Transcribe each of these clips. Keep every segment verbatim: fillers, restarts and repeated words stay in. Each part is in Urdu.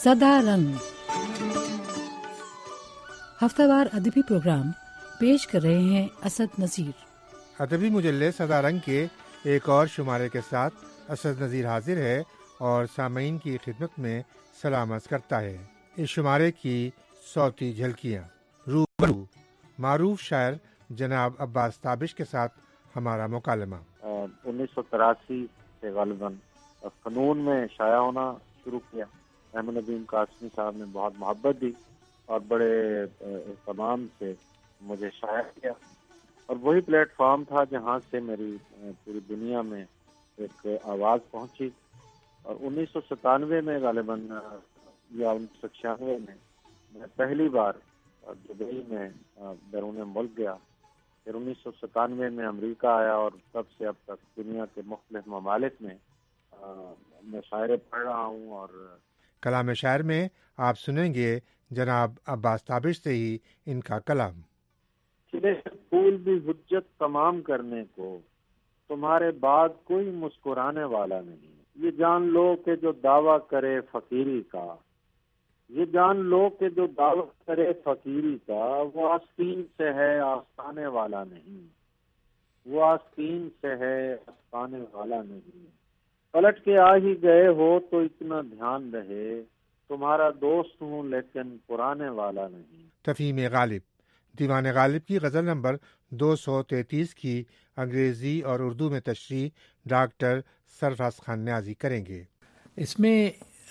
सदा रंग हफ्तावार अदबी प्रोग्राम पेश कर रहे हैं असद नज़ीर। अदबी मुजल्ले सदा रंग के एक और शुमारे के साथ असद नज़ीर हाजिर है और सामीन की खिदमत में सलाम अर्ज़ करता है। इस शुमारे की सौती झलकियाँ रूबरू मारूफ शायर जनाब अब्बास ताबिश के साथ हमारा मुकालमा। उन्नीस सौ तिरासी से गालिबन फ़नून में शाया होना शुरू किया। अहमद नदीम कासमी साहब ने बहुत मोहब्बत दी और बड़े एहतमाम से मुझे शाया किया, और वही प्लेटफॉर्म था जहाँ से मेरी पूरी दुनिया में एक आवाज़ पहुँची। और उन्नीस सौ सतानवे में गालिबन या उन्नीस सौ छियानवे में मैं पहली बार दुबई में बैरून मुल्क गया। फिर उन्नीस सौ सतानवे में अमेरिका आया और तब से अब तक दुनिया के मुख्तलिफ ममालिक में आ, मैं शायरे पढ़ रहा हूँ। और कलाम शायर में आप सुनेंगे जनाब अब्बास ताबिश से ही इनका कलाम। खिले फूल भी हुज्जत तमाम करने को, तुम्हारे बाद कोई मुस्कुराने वाला नहीं। ये जान लो कि जो दावा करे फकीरी का, ये जान लो कि जो दावा करे फकीरी का, वो आस्तीन से है आस्ताने वाला नहीं। वो आस्तीन से है आस्ताने वाला नहीं। पलट के आ ही गए हो तो इतना ध्यान रहे, तुम्हारा दोस्त हूँ लेकिन पुराने वाला नहीं। तफहीम गालिब दीवान गालिब की गज़ल नंबर दो सौ तैंतीस की अंग्रेज़ी और उर्दू में तशरीह डॉक्टर सरफराज खान न्याजी करेंगे। इसमें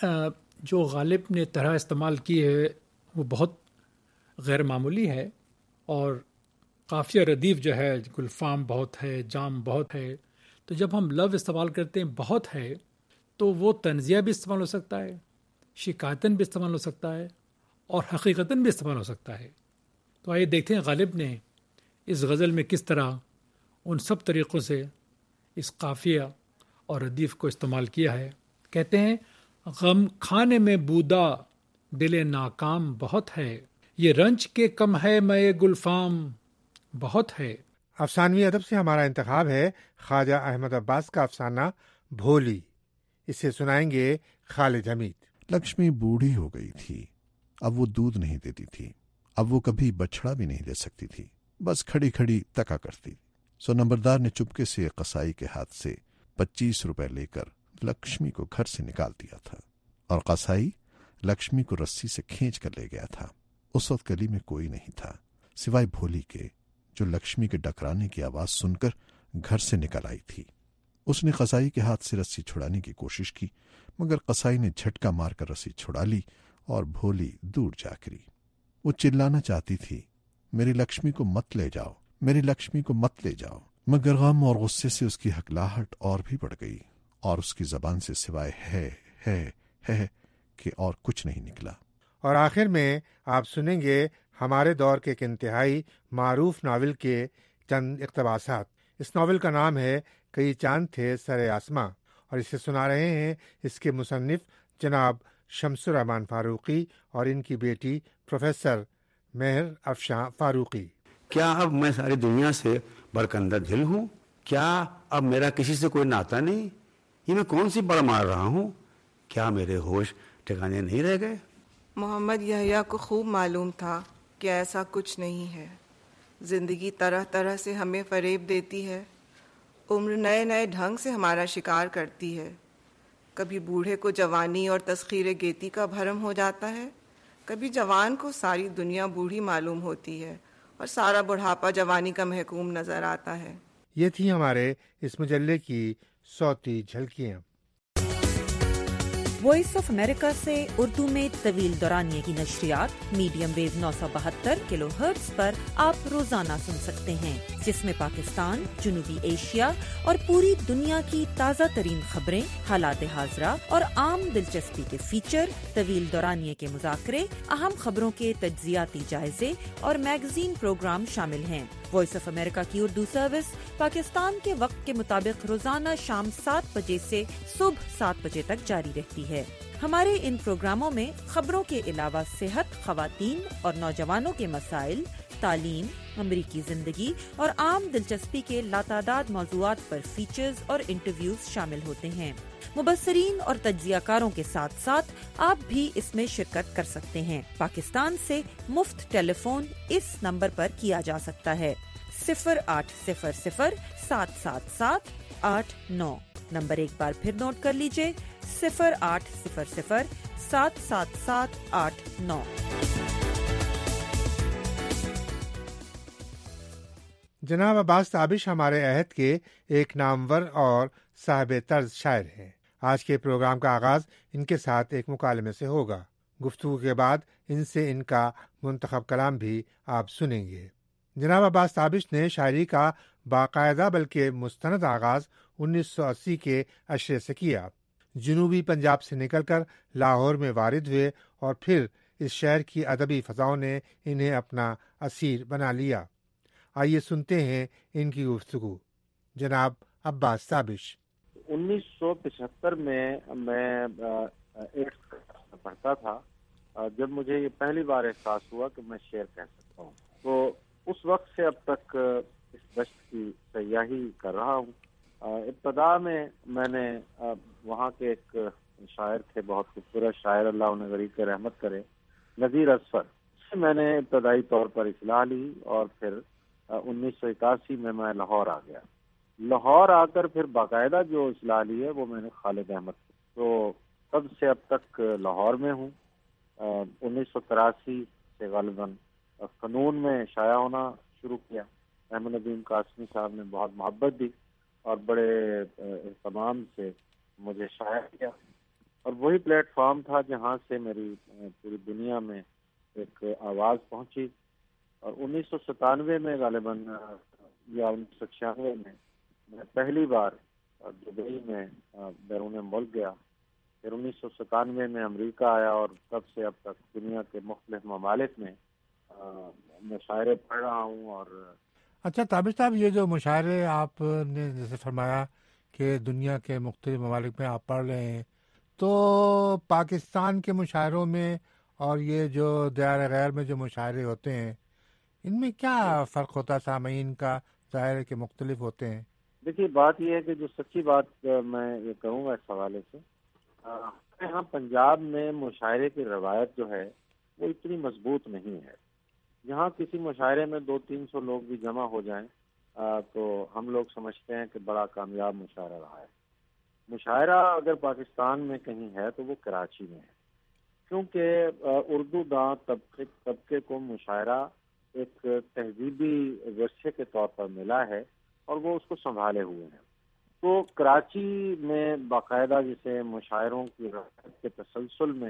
जो गालिब ने तरह इस्तेमाल की है वो बहुत गैर मामूली है, और काफ़िया रदीफ़ जो है, गुलफाम बहुत है, जाम बहुत है। तो जब हम लव इस्तेमाल करते हैं बहुत है, तो वो तंज़िया भी इस्तेमाल हो सकता है, शिकायतन भी इस्तेमाल हो सकता है, और हकीकतन भी इस्तेमाल हो सकता है। तो आइए देखते हैं गालिब ने इस गज़ल में किस तरह उन सब तरीक़ों से इस काफ़िया और रदीफ़ को इस्तेमाल किया है। कहते हैं, गम खाने में बूदा दिले नाकाम बहुत है, ये रंज के कम है मए गुलफाम बहुत है। अफसानवी अदब से हमारा इंतखाब है ख्वाजा अहमद अब्बास का अफसाना भोली। इसे सुनाएंगे खालिद हमीद। लक्ष्मी बूढ़ी हो गई थी, अब वो दूध नहीं देती थी, अब वो कभी बछड़ा भी नहीं दे सकती थी, बस खड़ी खड़ी तका करती। सो नंबरदार ने चुपके से कसाई के हाथ से पच्चीस रुपए लेकर लक्ष्मी को घर से निकाल दिया था, और कसाई लक्ष्मी को रस्सी से खींच कर ले गया था। उस वक्त गली में कोई नहीं था सिवाय भोली के, जो लक्ष्मी के डकराने की आवाज सुनकर घर से निकल आई थी। उसने कसाई के हाथ से रस्सी छुड़ाने की कोशिश की, मगर कसाई ने झटका मारकर रस्सी छुड़ा ली और भोली दूर जा गिरी। वो चिल्लाना चाहती थी, मेरी लक्ष्मी को मत ले जाओ, मेरी लक्ष्मी को मत ले जाओ, मगर गम और गुस्से से उसकी हकलाहट और भी बढ़ गई, और उसकी जबान से सिवाय है है है कि और कुछ नहीं निकला। और आखिर में आप सुनेंगे हमारे दौर के एक इंतहाई मारूफ नावल के चंद इक़्तिबासात। इस नावल का नाम है कई चांद थे सरे आसमां, और इसे सुना रहे हैं इसके मुसन्निफ जनाब शम्सुर रहमान फारूकी और इनकी बेटी प्रोफेसर मेहर अफशां फारूकी। क्या अब मैं सारी दुनिया से बरकंदर दिल हूँ? क्या अब मेरा किसी से कोई नाता नहीं? ये मैं कौन सी बड़ मार रहा हूँ? क्या मेरे होश ठिकाने नहीं रह गए? मोहम्मद यहया को खूब मालूम था कि ऐसा कुछ नहीं है। जिंदगी तरह तरह से हमें फरेब देती है, उम्र नए नए ढंग से हमारा शिकार करती है। कभी बूढ़े को जवानी और तस्खीर गेती का भरम हो जाता है, कभी जवान को सारी दुनिया बूढ़ी मालूम होती है और सारा बुढ़ापा जवानी का महकूम नजर आता है। ये थी हमारे इस मुजल्ले की सौती झलकियाँ। वॉइस ऑफ अमेरिका से उर्दू में तवील दौरानिये की नशरियात मीडियम वेव नौ सौ बहत्तर किलो हर्ट्ज पर आप रोजाना सुन सकते हैं, जिसमें पाकिस्तान, जनूबी एशिया और पूरी दुनिया की ताज़ा तरीन खबरें, हालात हाजरा और आम दिलचस्पी के फीचर, तवील दौरानिये के मुज़ाकरे, अहम खबरों के तज्जियाती जायजे और मैगजीन प्रोग्राम शामिल हैं। वॉइस ऑफ अमेरिका की उर्दू सर्विस पाकिस्तान के वक्त के मुताबिक रोजाना शाम सात बजे से सुबह सात बजे तक जारी रहती है। हमारे इन प्रोग्रामों में खबरों के अलावा सेहत, खवातीन और नौजवानों के मसाइल, تعلیم، امریکی زندگی اور عام دلچسپی کے لاتعداد موضوعات پر فیچرز اور انٹرویوز شامل ہوتے ہیں۔ مبصرین اور تجزیہ کاروں کے ساتھ ساتھ آپ بھی اس میں شرکت کر سکتے ہیں۔ پاکستان سے مفت ٹیلی فون اس نمبر پر کیا جا سکتا ہے صفر آٹھ صفر صفر سات سات سات آٹھ نو۔ نمبر ایک بار پھر نوٹ کر لیجئے، صفر آٹھ صفر صفر سات سات سات آٹھ نو۔ جناب عباس تابش ہمارے عہد کے ایک نامور اور صاحب طرز شاعر ہیں۔ آج کے پروگرام کا آغاز ان کے ساتھ ایک مکالمے سے ہوگا۔ گفتگو کے بعد ان سے ان کا منتخب کلام بھی آپ سنیں گے۔ جناب عباس تابش نے شاعری کا باقاعدہ بلکہ مستند آغاز انیس سو اسی کے عشرے سے کیا۔ جنوبی پنجاب سے نکل کر لاہور میں وارد ہوئے اور پھر اس شہر کی ادبی فضاؤں نے انہیں اپنا اسیر بنا لیا۔ آئیے سنتے ہیں ان کی گفتگو۔ جناب عباس تابش۔ انیس سو پچہتر میں میں ایٹتھ کلاس پڑھتا تھا جب مجھے یہ پہلی بار احساس ہوا کہ میں شعر کہہ سکتا ہوں۔ تو اس وقت سے اب تک اس دشت کی سیاحی کر رہا ہوں۔ ابتدا میں میں نے وہاں کے ایک شاعر تھے، بہت خوبصورت شاعر، اللہ انہیں غریب کے رحمت کرے، نذیر اظفر سے میں نے ابتدائی طور پر اصلاح لی، اور پھر انیس سو اکاسی میں میں لاہور آ گیا۔ لاہور آ کر پھر باقاعدہ جو اصلاح لی ہے وہ میں نے خالد احمد سے، تو تب سے اب تک لاہور میں ہوں۔ انیس سو تراسی سے غالباً فنون میں شائع ہونا شروع کیا۔ احمد ندیم قاسمی صاحب نے بہت محبت دی اور بڑے اہتمام سے مجھے شائع کیا، اور وہی پلیٹ فارم تھا جہاں سے میری پوری دنیا میں ایک آواز پہنچی۔ اور انیس سو ستانوے میں غالباً یا انیس سو چھیانوے میں میں پہلی بار دبئی میں بیرون ملک گیا۔ پھر انیس سو ستانوے میں امریکہ آیا، اور تب سے اب تک دنیا کے مختلف ممالک میں مشاعرے پڑھ رہا ہوں۔ اور اچھا تابش صاحب، یہ جو مشاعرے آپ نے جیسے فرمایا کہ دنیا کے مختلف ممالک میں آپ پڑھ رہے ہیں، تو پاکستان کے مشاعروں میں اور یہ جو دیار غیر میں جو مشاعرے ہوتے ہیں، ان میں کیا فرق ہوتا ہے؟ سامعین کا ظاہر ہے کہ مختلف ہوتے ہیں۔ دیکھیے، بات یہ ہے کہ جو سچی بات میں یہ کہوں گا اس حوالے سے، یہاں پنجاب میں مشاعرے کی روایت جو ہے وہ اتنی مضبوط نہیں ہے۔ یہاں کسی مشاعرے میں دو تین سو لوگ بھی جمع ہو جائیں تو ہم لوگ سمجھتے ہیں کہ بڑا کامیاب مشاعرہ رہا ہے۔ مشاعرہ اگر پاکستان میں کہیں ہے تو وہ کراچی میں ہے، کیونکہ اردو داں طبقے طبقے کو مشاعرہ ایک تہذیبی ورثے کے طور پر ملا ہے اور وہ اس کو سنبھالے ہوئے ہیں۔ تو کراچی میں باقاعدہ جسے مشاعروں کی روایت کے تسلسل میں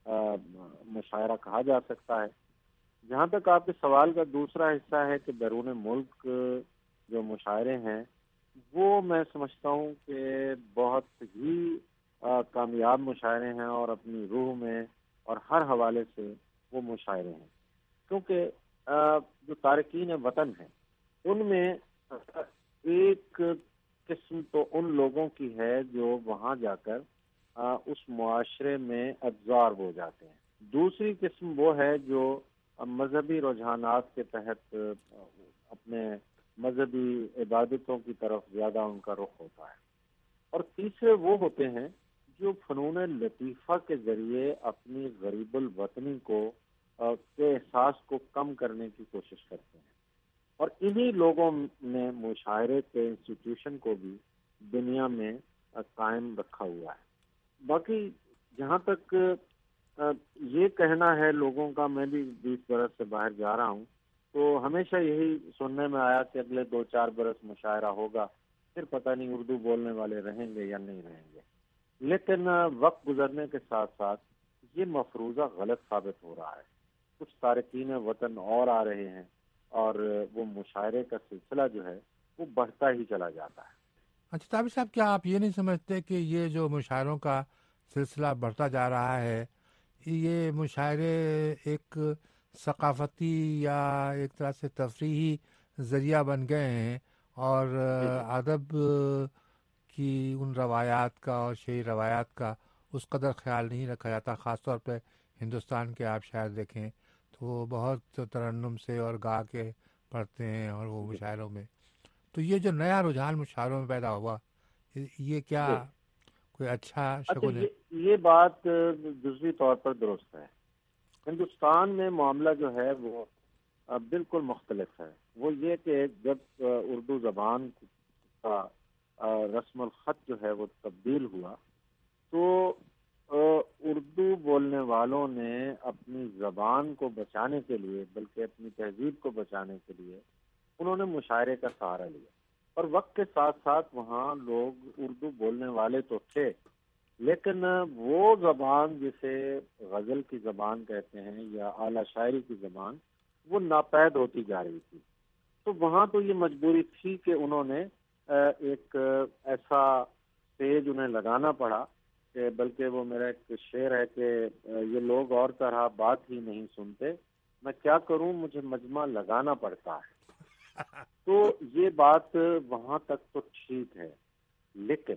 مشاعرہ کہا جا سکتا ہے۔ جہاں تک آپ کے سوال کا دوسرا حصہ ہے کہ بیرون ملک جو مشاعرے ہیں، وہ میں سمجھتا ہوں کہ بہت ہی کامیاب مشاعرے ہیں، اور اپنی روح میں اور ہر حوالے سے وہ مشاعرے ہیں، کیونکہ جو تارکین وطن ہیں ان میں ایک قسم تو ان لوگوں کی ہے جو وہاں جا کر اس معاشرے میں ابزارب ہو جاتے ہیں، دوسری قسم وہ ہے جو مذہبی رجحانات کے تحت اپنے مذہبی عبادتوں کی طرف زیادہ ان کا رخ ہوتا ہے، اور تیسرے وہ ہوتے ہیں جو فنون لطیفہ کے ذریعے اپنی غریب الوطنی کو کے احساس کو کم کرنے کی کوشش کرتے ہیں، اور انہی لوگوں نے مشاعرے کے انسٹیٹیوشن کو بھی دنیا میں قائم رکھا ہوا ہے۔ باقی جہاں تک یہ کہنا ہے لوگوں کا، میں بھی بیس برس سے باہر جا رہا ہوں، تو ہمیشہ یہی سننے میں آیا کہ اگلے دو چار برس مشاعرہ ہوگا، پھر پتہ نہیں اردو بولنے والے رہیں گے یا نہیں رہیں گے۔ لیکن وقت گزرنے کے ساتھ ساتھ یہ مفروضہ غلط ثابت ہو رہا ہے۔ کچھ تارکین وطن اور آ رہے ہیں، اور وہ مشاعرے کا سلسلہ جو ہے وہ بڑھتا ہی چلا جاتا ہے۔ اچھا تابش صاحب، کیا آپ یہ نہیں سمجھتے کہ یہ جو مشاعروں کا سلسلہ بڑھتا جا رہا ہے، یہ مشاعرے ایک ثقافتی یا ایک طرح سے تفریحی ذریعہ بن گئے ہیں، اور ادب کی ان روایات کا اور شعری روایات کا اس قدر خیال نہیں رکھا جاتا؟ خاص طور پہ ہندوستان کے آپ شاعر دیکھیں تو وہ بہت ترنم سے اور گا کے پڑھتے ہیں اور وہ مشاعروں میں. تو یہ جو نیا رجحان مشاعروں میں پیدا ہوا یہ کیا کوئی اچھا شگون ہے؟ یہ بات جزوی طور پر درست ہے. ہندوستان میں معاملہ جو ہے وہ بالکل مختلف ہے. وہ یہ کہ جب اردو زبان کا رسم الخط جو ہے وہ تبدیل ہوا تو اردو بولنے والوں نے اپنی زبان کو بچانے کے لیے بلکہ اپنی تہذیب کو بچانے کے لیے انہوں نے مشاعرے کا سہارا لیا. اور وقت کے ساتھ ساتھ وہاں لوگ اردو بولنے والے تو تھے لیکن وہ زبان جسے غزل کی زبان کہتے ہیں یا اعلیٰ شاعری کی زبان وہ ناپید ہوتی جا رہی تھی. تو وہاں تو یہ مجبوری تھی کہ انہوں نے ایک ایسا پیج انہیں لگانا پڑا کہ بلکہ وہ میرا ایک شعر ہے کہ یہ لوگ اور طرح بات ہی نہیں سنتے، میں کیا کروں مجھے مجمع لگانا پڑتا ہے. تو یہ بات وہاں تک تو ٹھیک ہے لیکن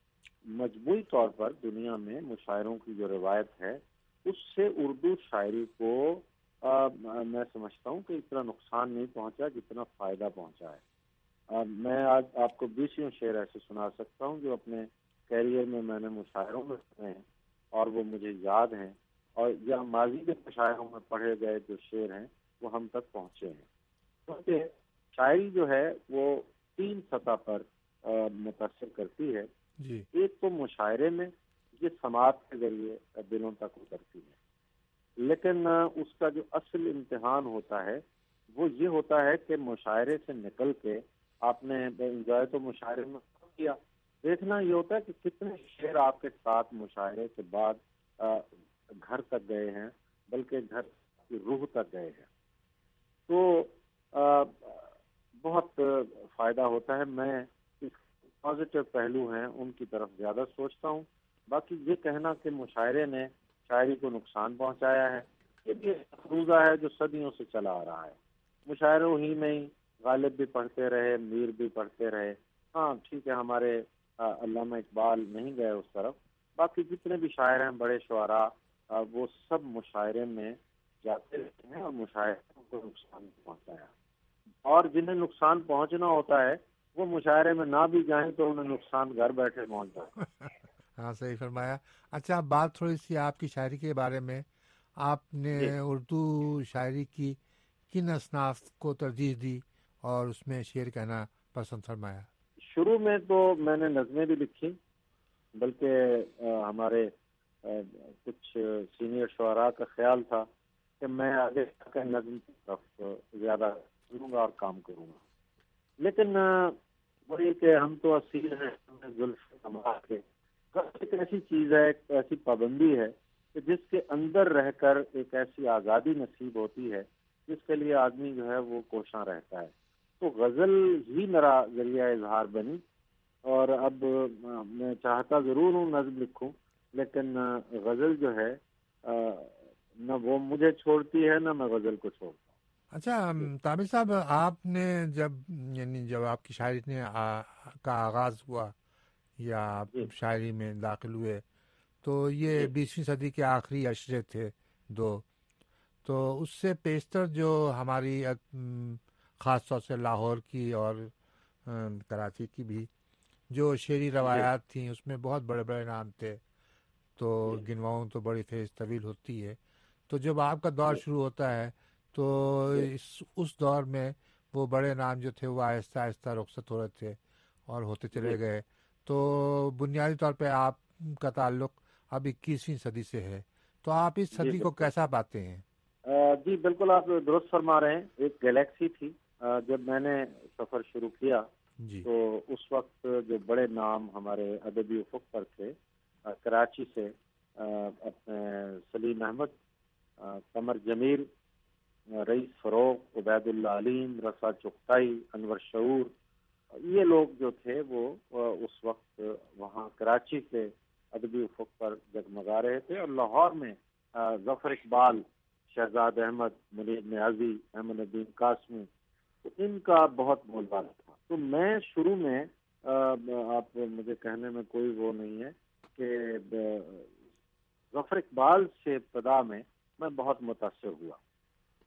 مجموعی طور پر دنیا میں مشاعروں کی جو روایت ہے اس سے اردو شاعری کو آ, میں سمجھتا ہوں کہ اتنا نقصان نہیں پہنچا جتنا فائدہ پہنچا ہے. آ, میں آج آپ کو بیسوں شعر ایسے سنا سکتا ہوں جو اپنے کیریئر میں میں نے مشاعروں میں پڑھے ہیں اور وہ مجھے یاد ہیں اور یا ماضی کے مشاعروں میں پڑھے گئے جو شعر ہیں وہ ہم تک پہنچے ہیں. کیونکہ شاعری جو ہے وہ تین سطح پر آ, متاثر کرتی ہے. جی. ایک تو مشاعرے میں یہ سماعت کے ذریعے دلوں تک اترتی ہے لیکن اس کا جو اصل امتحان ہوتا ہے وہ یہ ہوتا ہے کہ مشاعرے سے نکل کے آپ نے انجوائے تو مشاعرے میں کیا، دیکھنا یہ ہوتا ہے کہ کتنے شعر آپ کے ساتھ مشاعرے کے بعد آ, گھر تک گئے ہیں بلکہ گھر کی روح تک گئے ہیں. تو آ, بہت فائدہ ہوتا ہے. میں پازیٹیو پہلو ہیں ان کی طرف زیادہ سوچتا ہوں. باقی یہ کہنا کہ مشاعرے نے شاعری کو نقصان پہنچایا ہے یہ بھی افروزہ ہے جو صدیوں سے چلا آ رہا ہے. مشاعروں ہی میں ہی غالب بھی پڑھتے رہے، میر بھی پڑھتے رہے. ہاں ٹھیک ہے ہمارے علامہ اقبال نہیں گئے اس طرف، باقی جتنے بھی شاعر ہیں بڑے شعراء وہ سب مشاعرے میں جاتے رہتے ہیں اور مشاعرے کو نقصان پہنچایا. اور جنہیں نقصان پہنچنا ہوتا ہے وہ مشاعرے میں نہ بھی جائیں تو انہیں نقصان گھر بیٹھے پہنچ جاتا ہے. ہاں صحیح فرمایا. اچھا بات تھوڑی سی آپ کی شاعری کے بارے میں. آپ نے اردو شاعری کی کن اصناف کو ترجیح دی اور اس میں شعر کہنا پسند فرمایا؟ شروع میں تو میں نے نظمیں بھی لکھی بلکہ ہمارے کچھ سینئر شعراء کا خیال تھا کہ میں آگے نظم کی طرف زیادہ کروں گا اور کام کروں گا. لیکن وہی کہ ہم تو اصیل ہیں زلف کمال کے. ایک ایسی چیز ہے، ایک ایسی پابندی ہے کہ جس کے اندر رہ کر ایک ایسی آزادی نصیب ہوتی ہے جس کے لیے آدمی جو ہے وہ کوشاں رہتا ہے. تو غزل ہی میرا ذریعہ اظہار بنی اور اب میں چاہتا ضرور ہوں نظم لکھوں لیکن غزل جو ہے نہ وہ مجھے چھوڑتی ہے نہ میں غزل کو چھوڑتا ہوں. اچھا تامر صاحب، آپ نے جب یعنی جب آپ کی شاعری نے آ, کا آغاز ہوا یا آپ شاعری میں داخل ہوئے تو یہ بیسویں صدی کے آخری اشرے تھے دو. تو اس سے پیشتر جو ہماری خاص طور سے لاہور کی اور کراچی کی بھی جو شعری روایات تھیں اس میں بہت بڑے بڑے نام تھے. تو گنواؤں تو بڑی فیض طویل ہوتی ہے. تو جب آپ کا دور شروع ہوتا ہے تو اس اس دور میں وہ بڑے نام جو تھے وہ آہستہ آہستہ رخصت ہو رہے تھے اور ہوتے چلے گئے. تو بنیادی طور پہ آپ کا تعلق اب اکیسویں صدی سے ہے. تو آپ اس صدی کو کیسا پاتے ہیں؟ جی بالکل آپ درست فرما رہے ہیں. ایک گلیکسی تھی جب میں نے سفر شروع کیا جی. تو اس وقت جو بڑے نام ہمارے ادبی افق پر تھے کراچی سے اپنے سلیم احمد، قمر جمیل، رئیس فروغ، عبید اللہ علیم، رسا چغتائی، انور شعور، یہ لوگ جو تھے وہ اس وقت وہاں کراچی سے ادبی افق پر جگمگا رہے تھے. اور لاہور میں ظفر اقبال، شہزاد احمد، منیر نیازی، احمد ندیم قاسمی، تو ان کا بہت بول بالا تھا. تو میں شروع میں آپ مجھے کہنے میں کوئی وہ نہیں ہے کہ ظفر اقبال سے ابتدا میں میں بہت متاثر ہوا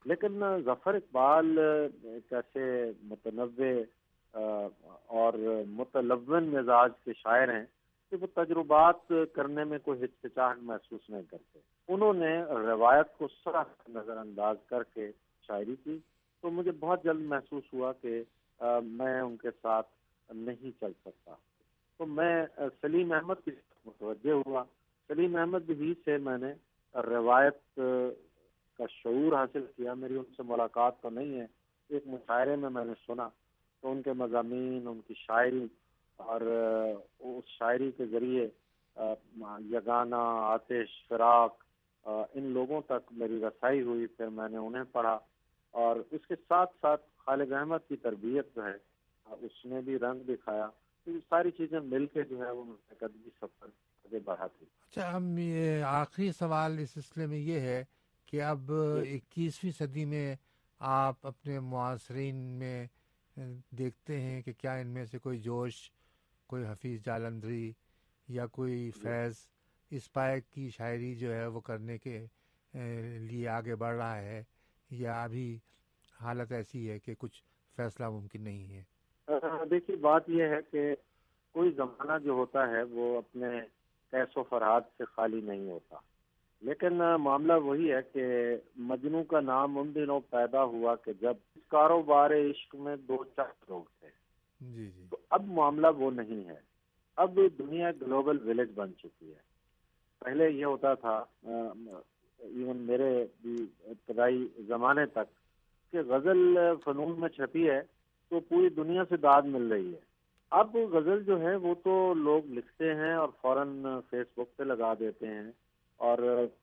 لیکن ظفر اقبال ایک ایسے متنوع اور متلون مزاج کے شاعر ہیں کہ وہ تجربات کرنے میں کوئی ہچکچاہٹ محسوس نہیں کرتے. انہوں نے روایت کو سراپر نظر انداز کر کے شاعری کی، تو مجھے بہت جلد محسوس ہوا کہ میں ان کے ساتھ نہیں چل سکتا. تو میں سلیم احمد کی متوجہ ہوا. سلیم احمد ہی سے میں نے روایت کا شعور حاصل کیا. میری ان سے ملاقات تو نہیں ہے، ایک مشاعرے میں میں نے سنا تو ان کے مضامین، ان کی شاعری اور اس شاعری کے ذریعے یگانہ، آتش، فراق، ان لوگوں تک میری رسائی ہوئی. پھر میں نے انہیں پڑھا اور اس کے ساتھ ساتھ خالد احمد کی تربیت جو ہے اس نے بھی رنگ دکھایا. تو یہ ساری چیزیں مل کے جو ہے وہ قدمی سفر آگے بڑھاتی. اچھا، ہم یہ آخری سوال اس سلسلے میں یہ ہے کہ اب اکیسویں صدی میں آپ اپنے معاصرین میں دیکھتے ہیں کہ کیا ان میں سے کوئی جوش، کوئی حفیظ جالندھری یا کوئی فیض اس پائے کی شاعری جو ہے وہ کرنے کے لیے آگے بڑھ رہا ہے، یا ابھی حالت ایسی ہے کہ کچھ فیصلہ ممکن نہیں ہے؟ دیکھیے، بات یہ ہے کہ کوئی زمانہ جو ہوتا ہے وہ اپنے کیس و فرحات سے خالی نہیں ہوتا، لیکن معاملہ وہی ہے کہ مجنوں کا نام ان دنوں پیدا ہوا کہ جب کاروبار عشق میں دو چار لوگ تھے. جی جی. تو اب معاملہ وہ نہیں ہے. اب دنیا گلوبل ولیج بن چکی ہے. پہلے یہ ہوتا تھا، ایون میرے بھی ابتدائی زمانے تک، کہ غزل فنون میں چھپی ہے تو پوری دنیا سے داد مل رہی ہے. اب غزل جو ہے وہ تو لوگ لکھتے ہیں اور فوراً فیس بک پہ لگا دیتے ہیں اور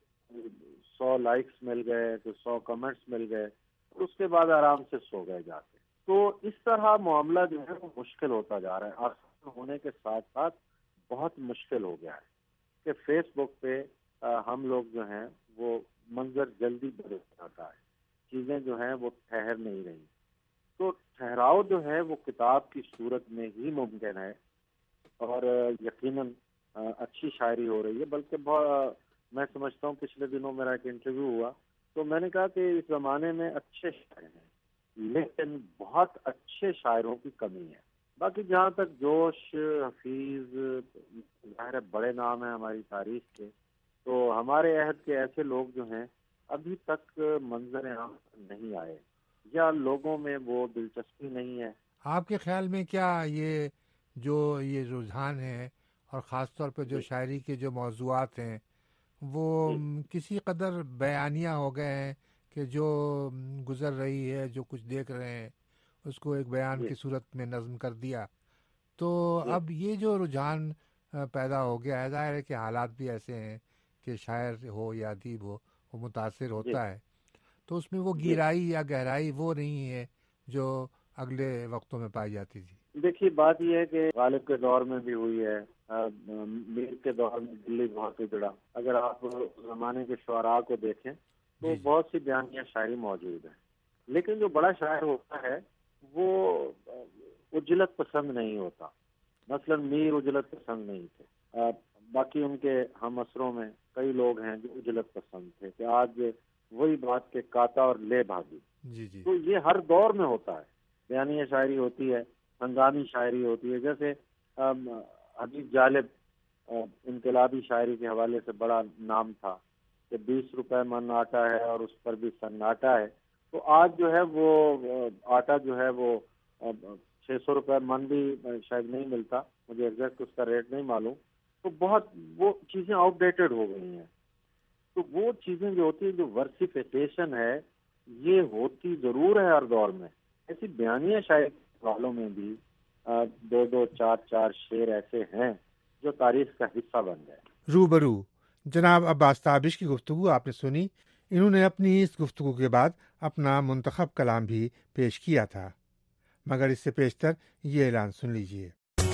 سو لائکس مل گئے تو سو کمنٹس مل گئے، اس کے بعد آرام سے سو گئے جاتے. تو اس طرح معاملہ جو ہے وہ مشکل ہوتا جا رہا ہے. آسان ہونے کے ساتھ ساتھ بہت مشکل ہو گیا ہے کہ فیس بک پہ ہم لوگ جو ہیں وہ منظر جلدی بدل جاتا ہے، چیزیں جو ہیں وہ ٹھہر نہیں رہی. تو ٹھہراؤ جو ہے وہ کتاب کی صورت میں ہی ممکن ہے اور یقیناً اچھی شاعری ہو رہی ہے. بلکہ بہت میں سمجھتا ہوں، پچھلے دنوں میرا ایک انٹرویو ہوا تو میں نے کہا کہ اس زمانے میں اچھے شاعر ہیں لیکن بہت اچھے شاعروں کی کمی ہے. باقی جہاں تک جوش، حفیظ، ظاہر بڑے نام ہیں ہماری تاریخ کے، تو ہمارے عہد کے ایسے لوگ جو ہیں ابھی تک منظر عام نہیں آئے یا لوگوں میں وہ دلچسپی نہیں ہے. آپ کے خیال میں کیا یہ جو یہ رجحان ہے اور خاص طور پہ جو شاعری کے جو موضوعات ہیں وہ کسی قدر بیانیہ ہو گئے ہیں کہ جو گزر رہی ہے، جو کچھ دیکھ رہے ہیں اس کو ایک بیان کی صورت میں نظم کر دیا؟ تو اب یہ جو رجحان پیدا ہو گیا ہے، ظاہر ہے کہ حالات بھی ایسے ہیں کہ شاعر ہو یا ادیب ہو وہ متاثر ہوتا ہے، تو اس میں وہ گہرائی یا گہرائی وہ نہیں ہے جو اگلے وقتوں میں پائی جاتی تھی. دیکھیے، بات یہ ہے کہ غالب کے دور میں بھی ہوئی ہے، میر کے دور میں دلی بہت اجڑا. اگر آپ زمانے کے شعراء کو دیکھیں تو بہت سی بیانیہ شاعری موجود ہے، لیکن جو بڑا شاعر ہوتا ہے وہ اجلت پسند نہیں ہوتا. مثلا میر اجلت پسند نہیں تھے. باقی ان کے ہم عصروں میں کئی لوگ ہیں جو اجلت پسند تھے کہ آج وہی بات کے کاتا اور لے بھاگی. جی جی. تو یہ ہر دور میں ہوتا ہے. بیانیہ شاعری ہوتی ہے، ہنگامی شاعری ہوتی ہے. جیسے حبیب جالب انقلابی شاعری کے حوالے سے بڑا نام تھا کہ بیس روپے من آٹا ہے اور اس پر بھی سناٹا ہے. تو آج جو ہے وہ آٹا جو ہے وہ چھ سو روپے من بھی شاید نہیں ملتا، مجھے ایگزیکٹ اس کا ریٹ نہیں معلوم. تو بہت وہ چیزیں آؤٹ ڈیٹڈ ہو گئی ہیں. تو وہ چیزیں جو ہوتی ہیں، جو ورسیفیکیشن ہے، یہ ہوتی ضرور ہے ہر دور میں. ایسی بیانیہ شاعری والوں میں بھی دو دو چار چار شعر ایسے ہیں جو تاریخ کا حصہ بن گئے. روبرو جناب عباس تابش کی گفتگو آپ نے سنی. انہوں نے اپنی اس گفتگو کے بعد اپنا منتخب کلام بھی پیش کیا تھا، مگر اس سے پیشتر یہ اعلان سن لیجیے.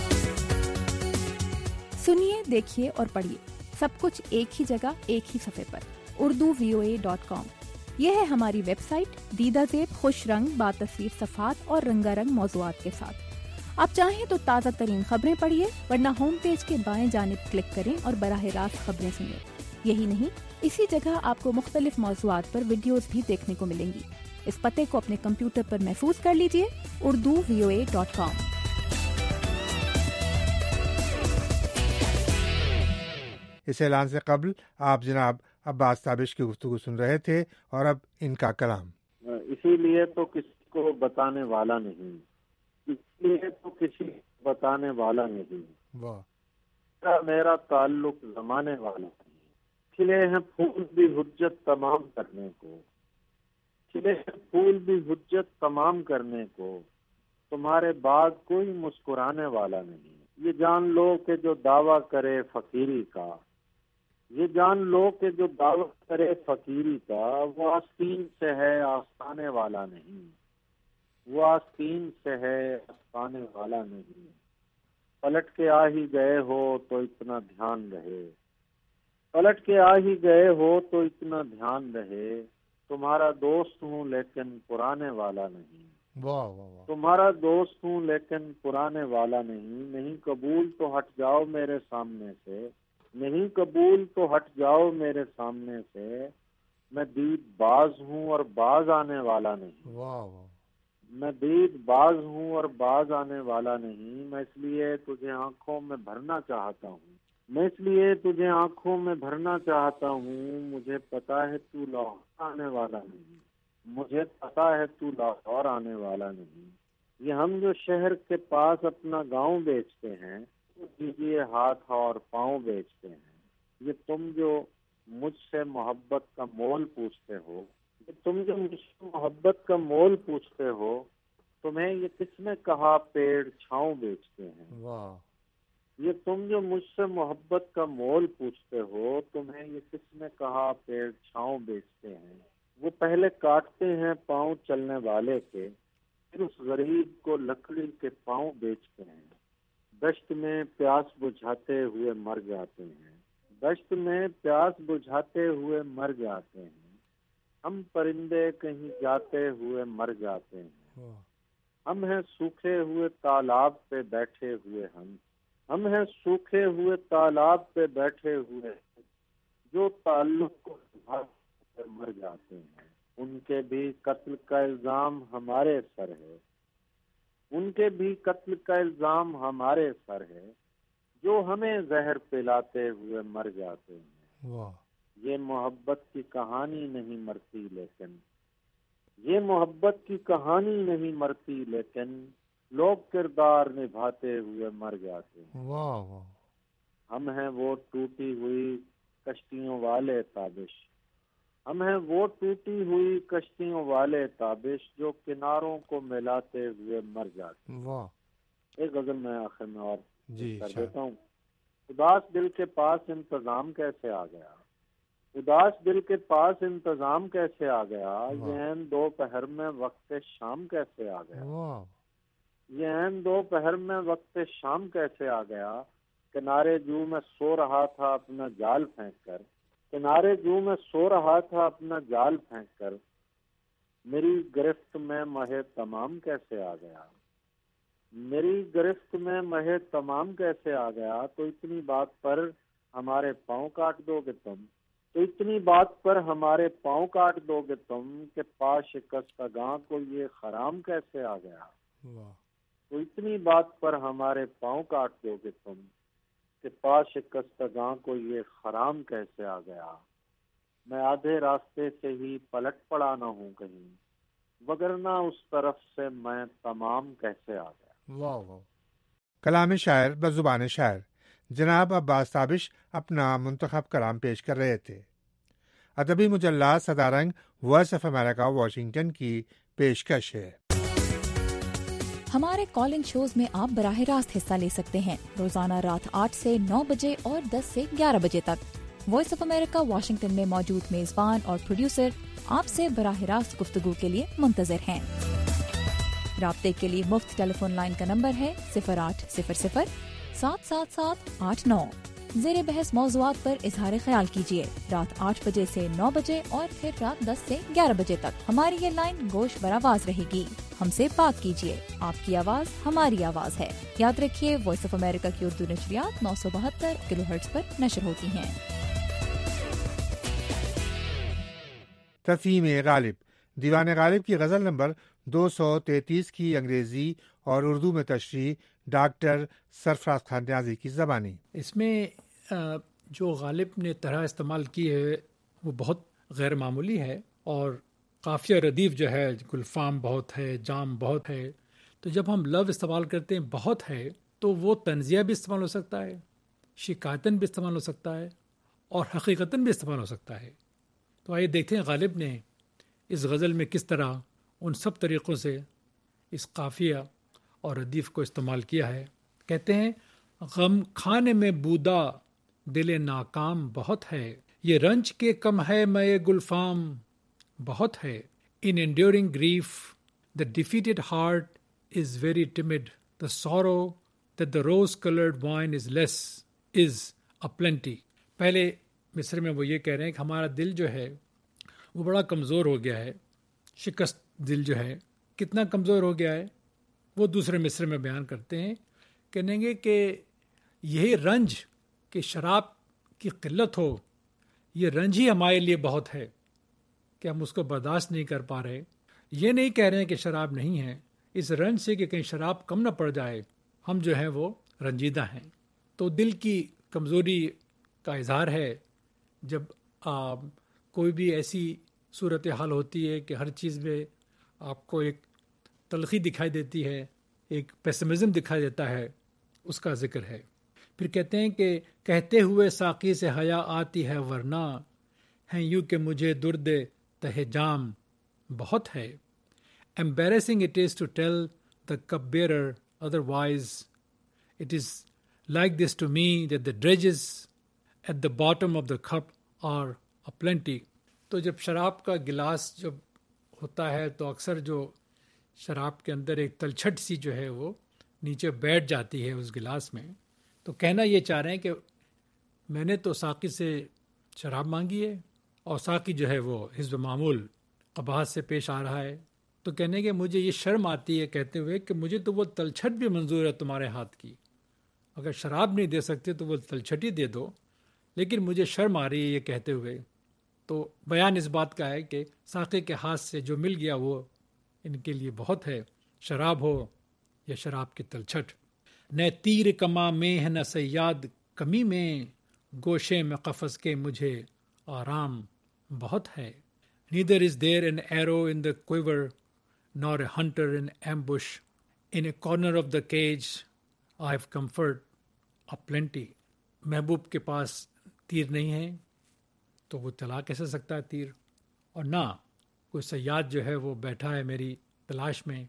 سنیے، دیکھیے اور پڑھیے سب کچھ ایک ہی جگہ، ایک ہی صفحے پر، اردو وی او اے ڈاٹ کام. یہ ہے ہماری ویب سائٹ، دیدہ زیب، خوش رنگ، با تصویر صفحات اور رنگا رنگ موضوعات کے ساتھ. آپ چاہیں تو تازہ ترین خبریں پڑھیے، ورنہ ہوم پیج کے بائیں جانب کلک کریں اور براہ راست خبریں سنیں. یہی نہیں، اسی جگہ آپ کو مختلف موضوعات پر ویڈیوز بھی دیکھنے کو ملیں گی۔ اس پتے کو اپنے کمپیوٹر پر محفوظ کر لیجئے، اردو وی او اے ڈاٹ کام۔ اس اعلان سے قبل آپ جناب عباس تابش کی گفتگو سن رہے تھے، اور اب ان کا کلام۔ اسی لیے تو کسی کو بتانے والا نہیں، اس لیے تو کسی کو بتانے والا نہیں، واہ، میرا تعلق زمانے والا نہیں۔ کھلے ہیں پھول بھی حجت تمام کرنے کو، کھلے ہیں پھول بھی حجت تمام کرنے کو، تمہارے بعد کوئی مسکرانے والا نہیں۔ یہ جان لو کہ جو دعویٰ کرے فقیری کا، یہ جان لو کہ جو دعویٰ کرے فقیری کا، وہ آستین سے ہے آستانے والا نہیں، وہ آستین سے ہے آستانے والا نہیں۔ پلٹ کے آ ہی گئے ہو تو اتنا دھیان رہے، پلٹ کے آ ہی گئے ہو تو اتنا دھیان رہے، تمہارا دوست ہوں لیکن پرانے والا نہیں، واہ واہ واہ، تمہارا دوست ہوں لیکن پرانے والا نہیں۔ نہیں قبول تو ہٹ جاؤ میرے سامنے سے، نہیں قبول تو ہٹ جاؤ میرے سامنے سے، میں دید باز ہوں اور باز آنے والا نہیں، واہ واہ، میں دید باز ہوں اور باز آنے والا نہیں۔ میں اس لیے تجھے آنکھوں میں بھرنا چاہتا ہوں، میں اس لیے تجھے آنکھوں میں بھرنا چاہتا ہوں، مجھے پتا ہے تو لاہور آنے والا نہیں، مجھے پتا ہے تو لاہور آنے والا نہیں۔ یہ ہم جو شہر کے پاس اپنا گاؤں بیچتے ہیں، دیجیے ہاتھ اور پاؤں بیچتے ہیں۔ یہ تم جو مجھ سے محبت کا مول پوچھتے ہو، یہ تم جو مجھ سے محبت کا مول پوچھتے ہو، تمہیں یہ کس نے کہا پیڑ چھاؤں بیچتے ہیں؟ واہ، یہ تم جو مجھ سے محبت کا مول پوچھتے ہو، تمہیں یہ کس نے کہا پیڑ چھاؤں بیچتے ہیں؟ وہ پہلے کاٹتے ہیں پاؤں چلنے والے کے، پھر اس غریب کو لکڑی کے پاؤں بیچتے ہیں۔ دشت میں پیاس بجھاتے ہوئے مر جاتے ہیں، دشت میں پیاس بجھاتے ہوئے مر جاتے ہیں، ہم پرندے کہیں جاتے ہوئے مر جاتے ہیں۔ ہم ہیں سوکھے ہوئے تالاب پہ بیٹھے ہوئے، ہم ہم ہیں سوکھے ہوئے تالاب پہ بیٹھے ہوئے، جو تعلق کو مر جاتے ہیں۔ ان کے بھی قتل کا الزام ہمارے سر ہے، ان کے بھی قتل کا الزام ہمارے سر ہے، جو ہمیں زہر پلاتے ہوئے مر جاتے ہیں۔ واہ، یہ محبت کی کہانی نہیں مرتی لیکن، یہ محبت کی کہانی نہیں مرتی لیکن، لوگ کردار نبھاتے ہوئے مر جاتے ہیں۔ واہ واہ، ہم ہیں وہ ٹوٹی ہوئی کشتیوں والے تابش، ہم ہیں وہ ٹوٹی ہوئی کشتیوں والے تابش، جو کناروں کو ملاتے ہوئے مر جاتے ہیں۔ واہ، ایک غزل میں آخر میں اور جی کر شاید، دیتا ہوں۔ اداس دل کے پاس انتظام کیسے آ گیا، اداس دل کے پاس انتظام کیسے آ گیا، یہ عین دوپہر میں وقت شام کیسے آ گیا، واہ، یہ عین دوپہر میں وقت شام کیسے آ گیا، کنارے جو میں سو رہا تھا اپنا جال پھینک کر، کنارے جو میں سو رہا تھا اپنا جال پھینک کر، میری گرفت میں مہے تمام کیسے آ گیا، میری گرفت میں مہے تمام کیسے آ گیا۔ تو اتنی بات پر ہمارے پاؤں کاٹ دو گے تم، تو اتنی بات پر ہمارے پاؤں کاٹ دو گے تم، کہ پا شکستگاں کو یہ خرام کیسے آ گیا، واہ، تو اتنی بات پر ہمارے پاؤں کاٹ دو گے تم، کہ پا شکستگاں کو یہ خرام کیسے آ گیا۔ میں آدھے راستے سے ہی پلٹ پڑا نہ ہوں کہیں، وگرنہ اس طرف سے میں تمام کیسے آ گیا۔ واہ واہ۔ کلام شاعر بزبان شاعر جناب عباس تابش اپنا منتخب کلام پیش کر رہے تھے۔ ادبی مجلہ صدا رنگ وائس آف امریکہ واشنگٹن کی پیشکش ہے۔ ہمارے کالنگ شوز میں آپ براہ راست حصہ لے سکتے ہیں، روزانہ رات آٹھ سے نو بجے اور دس سے گیارہ بجے تک۔ وائس آف امریکہ واشنگٹن میں موجود میزبان اور پروڈیوسر آپ سے براہ راست گفتگو کے لیے منتظر ہیں۔ رابطے کے لیے مفت ٹیلی فون لائن کا نمبر ہے صفر آٹھ صفر صفر سات سات سات آٹھ نو۔ زیر بحث موضوعات پر اظہار خیال کیجیے رات آٹھ بجے سے نو بجے اور پھر رات دس سے گیارہ بجے تک۔ ہماری یہ لائن گوش براواز رہے گی، ہم سے بات کیجیے، آپ کی آواز ہماری آواز ہے۔ یاد رکھیے وائس آف امریکہ کی اردو نشریات نو سو بہتر کلو ہرٹز پر نشر ہوتی ہیں۔ تفہیم غالب، دیوان غالب کی غزل نمبر دو سو تینتیس کی انگریزی اور اردو میں تشریح ڈاکٹر سرفراز خان نیازی کی زبانی۔ اس میں جو غالب نے طرح استعمال کی ہے وہ بہت غیر معمولی ہے، اور قافیہ ردیف جو ہے، گلفام بہت ہے، جام بہت ہے، تو جب ہم لفظ استعمال کرتے ہیں بہت ہے تو وہ تنزیہ بھی استعمال ہو سکتا ہے، شکایتاً بھی استعمال ہو سکتا ہے، اور حقیقتاً بھی استعمال ہو سکتا ہے۔ تو آئیے دیکھتے ہیں غالب نے اس غزل میں کس طرح ان سب طریقوں سے اس قافیہ اور ردیف کو استعمال کیا ہے۔ کہتے ہیں غم کھانے میں بودا دل ناکام بہت ہے، یہ رنج کے کم ہے میں گلفام بہت ہے، in enduring grief the defeated heart is very timid, the sorrow that the rose colored wine is less is a plenty۔ پہلے مصر میں وہ یہ کہہ رہے ہیں کہ ہمارا دل جو ہے وہ بڑا کمزور ہو گیا ہے، شکست دل جو ہے کتنا کمزور ہو گیا ہے، وہ دوسرے مصر میں بیان کرتے ہیں، کہیں گے کہ یہی رنج کہ شراب کی قلت ہو، یہ رنج ہی ہمارے لیے بہت ہے کہ ہم اس کو برداشت نہیں کر پا رہے۔ یہ نہیں کہہ رہے ہیں کہ شراب نہیں ہے، اس رنج سے کہ کہیں شراب کم نہ پڑ جائے ہم جو ہیں وہ رنجیدہ ہیں۔ تو دل کی کمزوری کا اظہار ہے جب آ, کوئی بھی ایسی صورتحال ہوتی ہے کہ ہر چیز میں آپ کو ایک تلخی دکھائی دیتی ہے، ایک پیسمزم دکھائی دیتا ہے، اس کا ذکر ہے۔ پھر کہتے ہیں کہ کہتے ہوئے ساقی سے حیا آتی ہے ورنہ ہیں یوں کہ مجھے درد تہ جام بہت ہے، embarrassing it is to tell the cup bearer otherwise, it is like this to me that the dregs at the bottom of the cup are aplenty۔ تو جب شراب کا گلاس جب ہوتا ہے تو اکثر جو شراب کے اندر ایک تلچھٹ سی جو ہے وہ نیچے بیٹھ جاتی ہے اس گلاس میں، تو کہنا یہ چاہ رہے ہیں کہ میں نے تو ساقی سے شراب مانگی ہے اور ساقی جو ہے وہ حسب معمول قباحت سے پیش آ رہا ہے، تو کہنے کہ مجھے یہ شرم آتی ہے کہتے ہوئے کہ مجھے تو وہ تلچھٹ بھی منظور ہے تمہارے ہاتھ کی، اگر شراب نہیں دے سکتے تو وہ تلچھٹ ہی دے دو، لیکن مجھے شرم آ رہی ہے یہ کہتے ہوئے۔ تو بیان اس بات کا ہے کہ ساقی کے ہاتھ سے جو مل گیا وہ ان کے لیے بہت ہے، شراب ہو یا شراب کی تلچھٹ۔ نہ تیر کما میں ہے نہ صیاد کمی میں، گوشے میں قفس کے مجھے آرام بہت ہے۔ Neither is there an arrow in the quiver, nor a hunter in ambush. In a corner of the cage, I have comfort aplenty۔ محبوب کے پاس تیر نہیں ہے تو وہ چلا کیسے سکتا ہے تیر، اور نہ کوئی صیاد جو ہے وہ بیٹھا ہے میری تلاش میں،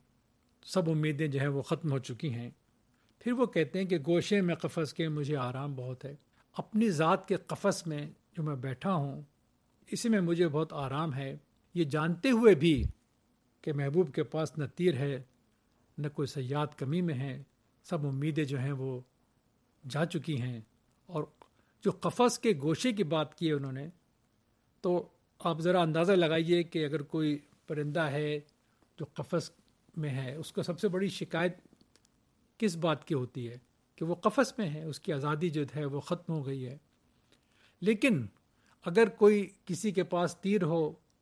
سب امیدیں جو ہیں وہ ختم ہو چکی ہیں۔ پھر وہ کہتے ہیں کہ گوشے میں قفس کے مجھے آرام بہت ہے، اپنی ذات کے قفس میں جو میں بیٹھا ہوں اسی میں مجھے بہت آرام ہے، یہ جانتے ہوئے بھی کہ محبوب کے پاس نہ تیر ہے نہ کوئی صیاد کمی میں ہے، سب امیدیں جو ہیں وہ جا چکی ہیں۔ اور جو قفس کے گوشے کی بات کی ہے انہوں نے، تو آپ ذرا اندازہ لگائیے کہ اگر کوئی پرندہ ہے جو قفس میں ہے، اس کو سب سے بڑی شکایت کس بات کی ہوتی ہے کہ وہ قفس میں ہے، اس کی آزادی جو ہے وہ ختم ہو گئی ہے۔ لیکن اگر کوئی کسی کے پاس تیر ہو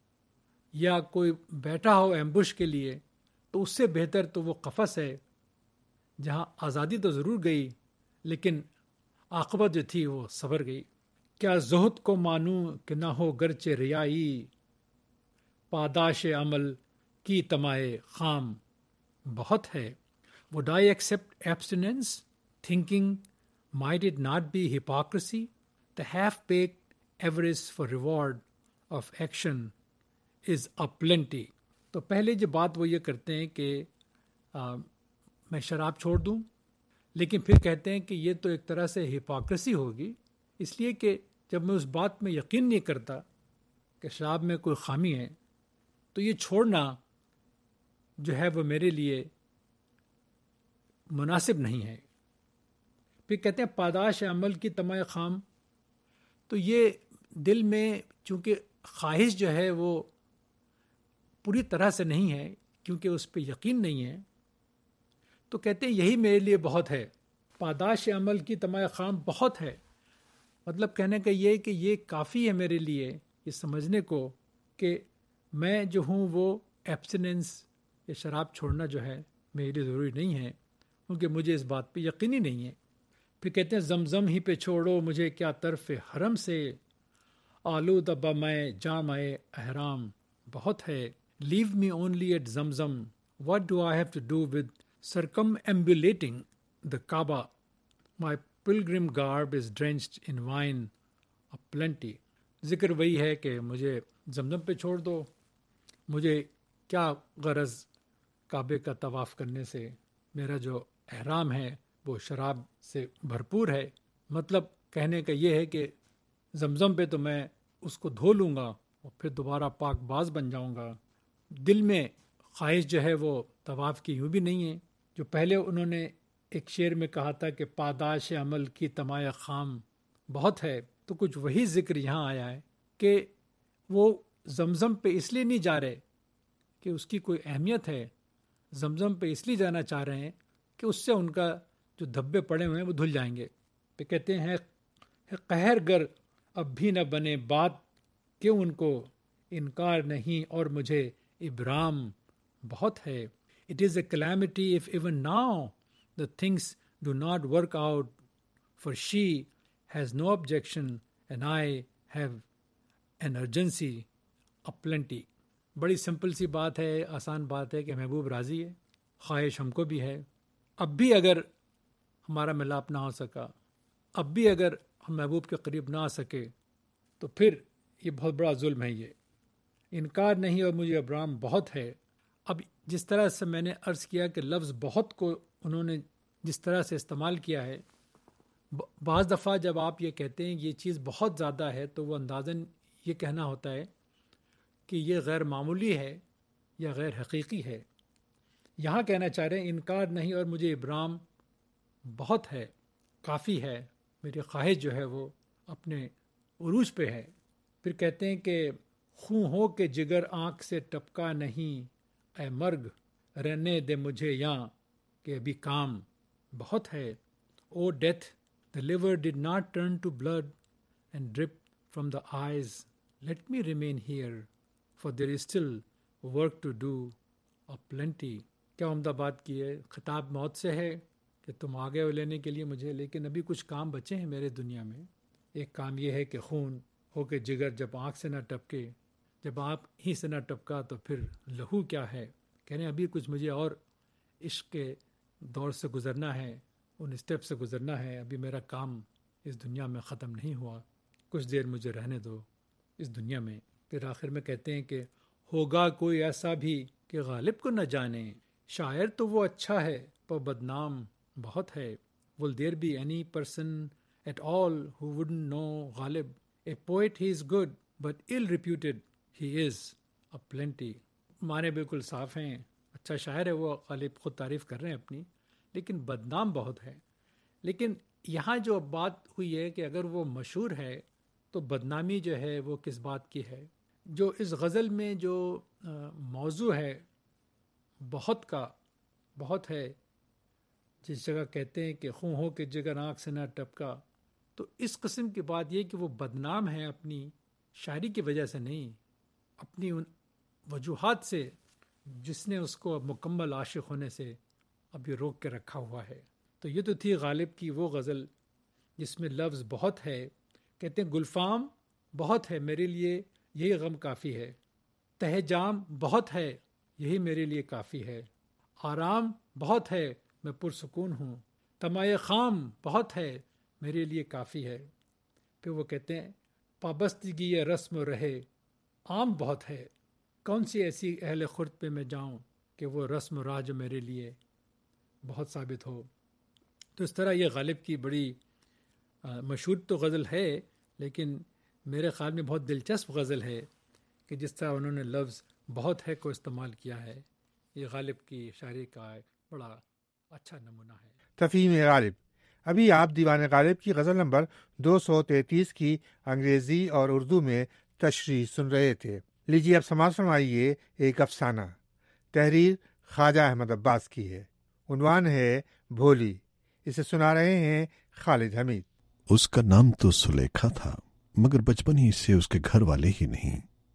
یا کوئی بیٹھا ہو ایمبوش کے لیے، تو اس سے بہتر تو وہ قفس ہے جہاں آزادی تو ضرور گئی لیکن عاقبت جو تھی وہ سنور گئی۔ کیا زہد کو مانوں کہ نہ ہو گرچہ ریائی، پاداش عمل کی تمائے خام بہت ہے۔ Would I accept abstinence, thinking might it not be hypocrisy? The half-baked avarice for reward of action is a plenty۔ تو پہلے جو بات وہ یہ کرتے ہیں کہ آ, میں شراب چھوڑ دوں، لیکن پھر کہتے ہیں کہ یہ تو ایک طرح سے ہپوکریسی ہوگی، اس لیے کہ جب میں اس بات میں یقین نہیں کرتا کہ شراب میں کوئی خامی ہے تو یہ چھوڑنا جو ہے وہ میرے لیے مناسب نہیں ہے۔ پھر کہتے ہیں پاداش عمل کی تمائے خام، تو یہ دل میں چونکہ خواہش جو ہے وہ پوری طرح سے نہیں ہے کیونکہ اس پہ یقین نہیں ہے، تو کہتے ہیں یہی میرے لیے بہت ہے۔ پاداش عمل کی تمائے خام بہت ہے، مطلب کہنے کا یہ کہ یہ کافی ہے میرے لیے یہ سمجھنے کو کہ میں جو ہوں وہ ایبسٹیننس یا شراب چھوڑنا جو ہے میرے لیے ضروری نہیں ہے، کیونکہ مجھے اس بات پہ یقینی نہیں ہے۔ پھر کہتے ہیں زمزم ہی پہ چھوڑو مجھے کیا طرف حرم سے، آلودہ بمائے جامع احرام بہت ہے، leave me only at Zamzam, what do I have to do with circumambulating the Kaaba, my pilgrim garb is drenched in wine of plenty. ذکر وہی ہے کہ مجھے زمزم پہ چھوڑ دو، مجھے کیا غرض کعبے کا طواف کرنے سے، میرا جو احرام ہے وہ شراب سے بھرپور ہے۔ مطلب کہنے کا یہ ہے کہ زمزم پہ تو میں اس کو دھو لوں گا اور پھر دوبارہ پاک باز بن جاؤں گا۔ دل میں خواہش جو ہے وہ طواف کی یوں بھی نہیں ہے، جو پہلے انہوں نے ایک شعر میں کہا تھا کہ پاداش عمل کی تمایہ خام بہت ہے، تو کچھ وہی ذکر یہاں آیا ہے کہ وہ زمزم پہ اس لیے نہیں جا رہے کہ اس کی کوئی اہمیت ہے، زمزم پہ اس لیے جانا چاہ رہے ہیں کہ اس سے ان کا جو دھبے پڑے ہوئے ہیں وہ دھل جائیں گے۔ پہ کہتے ہیں قہر گر اب بھی نہ بنے بات کہ ان کو انکار نہیں اور مجھے ابرام بہت ہے۔ It is a calamity if even now the things do not work out, for she has no objection and I have an urgency aplenty۔ بڑی سمپل سی بات ہے، آسان بات ہے کہ محبوب راضی ہے، خواہش ہم کو بھی ہے۔ اب بھی اگر ہمارا ملاپ نہ ہو سکا، اب بھی اگر ہم محبوب کے قریب نہ آ سکے، تو پھر یہ بہت بڑا ظلم ہے۔ یہ انکار نہیں اور مجھے ابرام بہت ہے۔ اب جس طرح سے میں نے عرض کیا کہ لفظ بہت کو انہوں نے جس طرح سے استعمال کیا ہے، بعض دفعہ جب آپ یہ کہتے ہیں یہ چیز بہت زیادہ ہے تو وہ اندازاً یہ کہنا ہوتا ہے کہ یہ غیر معمولی ہے یا غیر حقیقی ہے۔ یہاں کہنا چاہ رہے ہیں انکار نہیں اور مجھے ابرام بہت ہے، کافی ہے، میری خواہش جو ہے وہ اپنے عروج پہ ہے۔ پھر کہتے ہیں کہ خوں ہو کے جگر آنکھ سے ٹپکا نہیں، اے مرگ رہنے دے مجھے یہاں کہ ابھی کام بہت ہے۔ Oh death the liver did not turn to blood and drip from the eyes, let me remain here for there is still work to do a plenty۔ کیا عمدہ بات کی ہے، خطاب موت سے ہے کہ تم آگے ہو لینے کے لیے مجھے، لیکن ابھی کچھ کام بچے ہیں میرے دنیا میں۔ ایک کام یہ ہے کہ خون ہو کے جگر جب آنکھ سے نہ ٹپکے، جب آنکھ ہی سے نہ ٹپکا تو پھر لہو کیا ہے۔ کہنے ہیں ابھی کچھ مجھے اور عشق کے دور سے گزرنا ہے، ان اسٹیپ سے گزرنا ہے، ابھی میرا کام اس دنیا میں ختم نہیں ہوا، کچھ دیر مجھے رہنے دو اس دنیا میں۔ پھر آخر میں کہتے ہیں کہ ہوگا کوئی ایسا بھی کہ غالب کو نہ جانے، شاعر تو وہ اچھا ہے پر بدنام بہت ہے۔ will there be any person at all who wouldn't know Ghalib? a poet he is good but ill reputed he is a plenty۔ معنی بالکل صاف ہیں، اچھا شاعر ہے وہ، غالب خود تعریف کر رہے ہیں اپنی، لیکن بدنام بہت ہے۔ لیکن یہاں جو بات ہوئی ہے کہ اگر وہ مشہور ہے تو بدنامی جو ہے وہ کس بات کی ہے؟ جو اس غزل میں جو موضوع ہے بہت کا بہت ہے، جس جگہ کہتے ہیں کہ خوں ہو کے جگر آنکھ سے نہ ٹپکا، تو اس قسم کی بات یہ کہ وہ بدنام ہے اپنی شاعری کی وجہ سے نہیں، اپنی ان وجوہات سے جس نے اس کو مکمل عاشق ہونے سے اب یہ روک کے رکھا ہوا ہے۔ تو یہ تو تھی غالب کی وہ غزل جس میں لفظ بہت ہے۔ کہتے ہیں گلفام بہت ہے میرے لیے یہی غم کافی ہے، تہ جام بہت ہے یہی میرے لیے کافی ہے، آرام بہت ہے میں پرسکون ہوں، تمائے خام بہت ہے میرے لیے کافی ہے۔ پھر وہ کہتے ہیں پابستگی یہ رسم و رہے عام بہت ہے، کون سی ایسی اہل خرد پہ میں جاؤں کہ وہ رسم و راہ جو میرے لیے بہت ثابت ہو۔ تو اس طرح یہ غالب کی بڑی مشہور تو غزل ہے، لیکن میرے خیال میں بہت دلچسپ غزل ہے کہ جس طرح انہوں نے لفظ بہت ہے کو استعمال کیا ہے۔ یہ غالب کی شاعری کا ایک بڑا اچھا نمونہ ہے۔ تفہیم غالب۔ ابھی آپ دیوان غالب کی غزل نمبر دو سو تینتیس کی انگریزی اور اردو میں تشریح سن رہے تھے۔ لیجیے اب سماعت فرمائیے ایک افسانہ۔ تحریر خواجہ احمد عباس کی ہے، عنوان ہے بھولی۔ اسے سنا رہے ہیں خالد حمید۔ اس کا نام تو سلیکھا تھا، مگر بچپن ہی سے اس کے گھر والے ہی نہیں،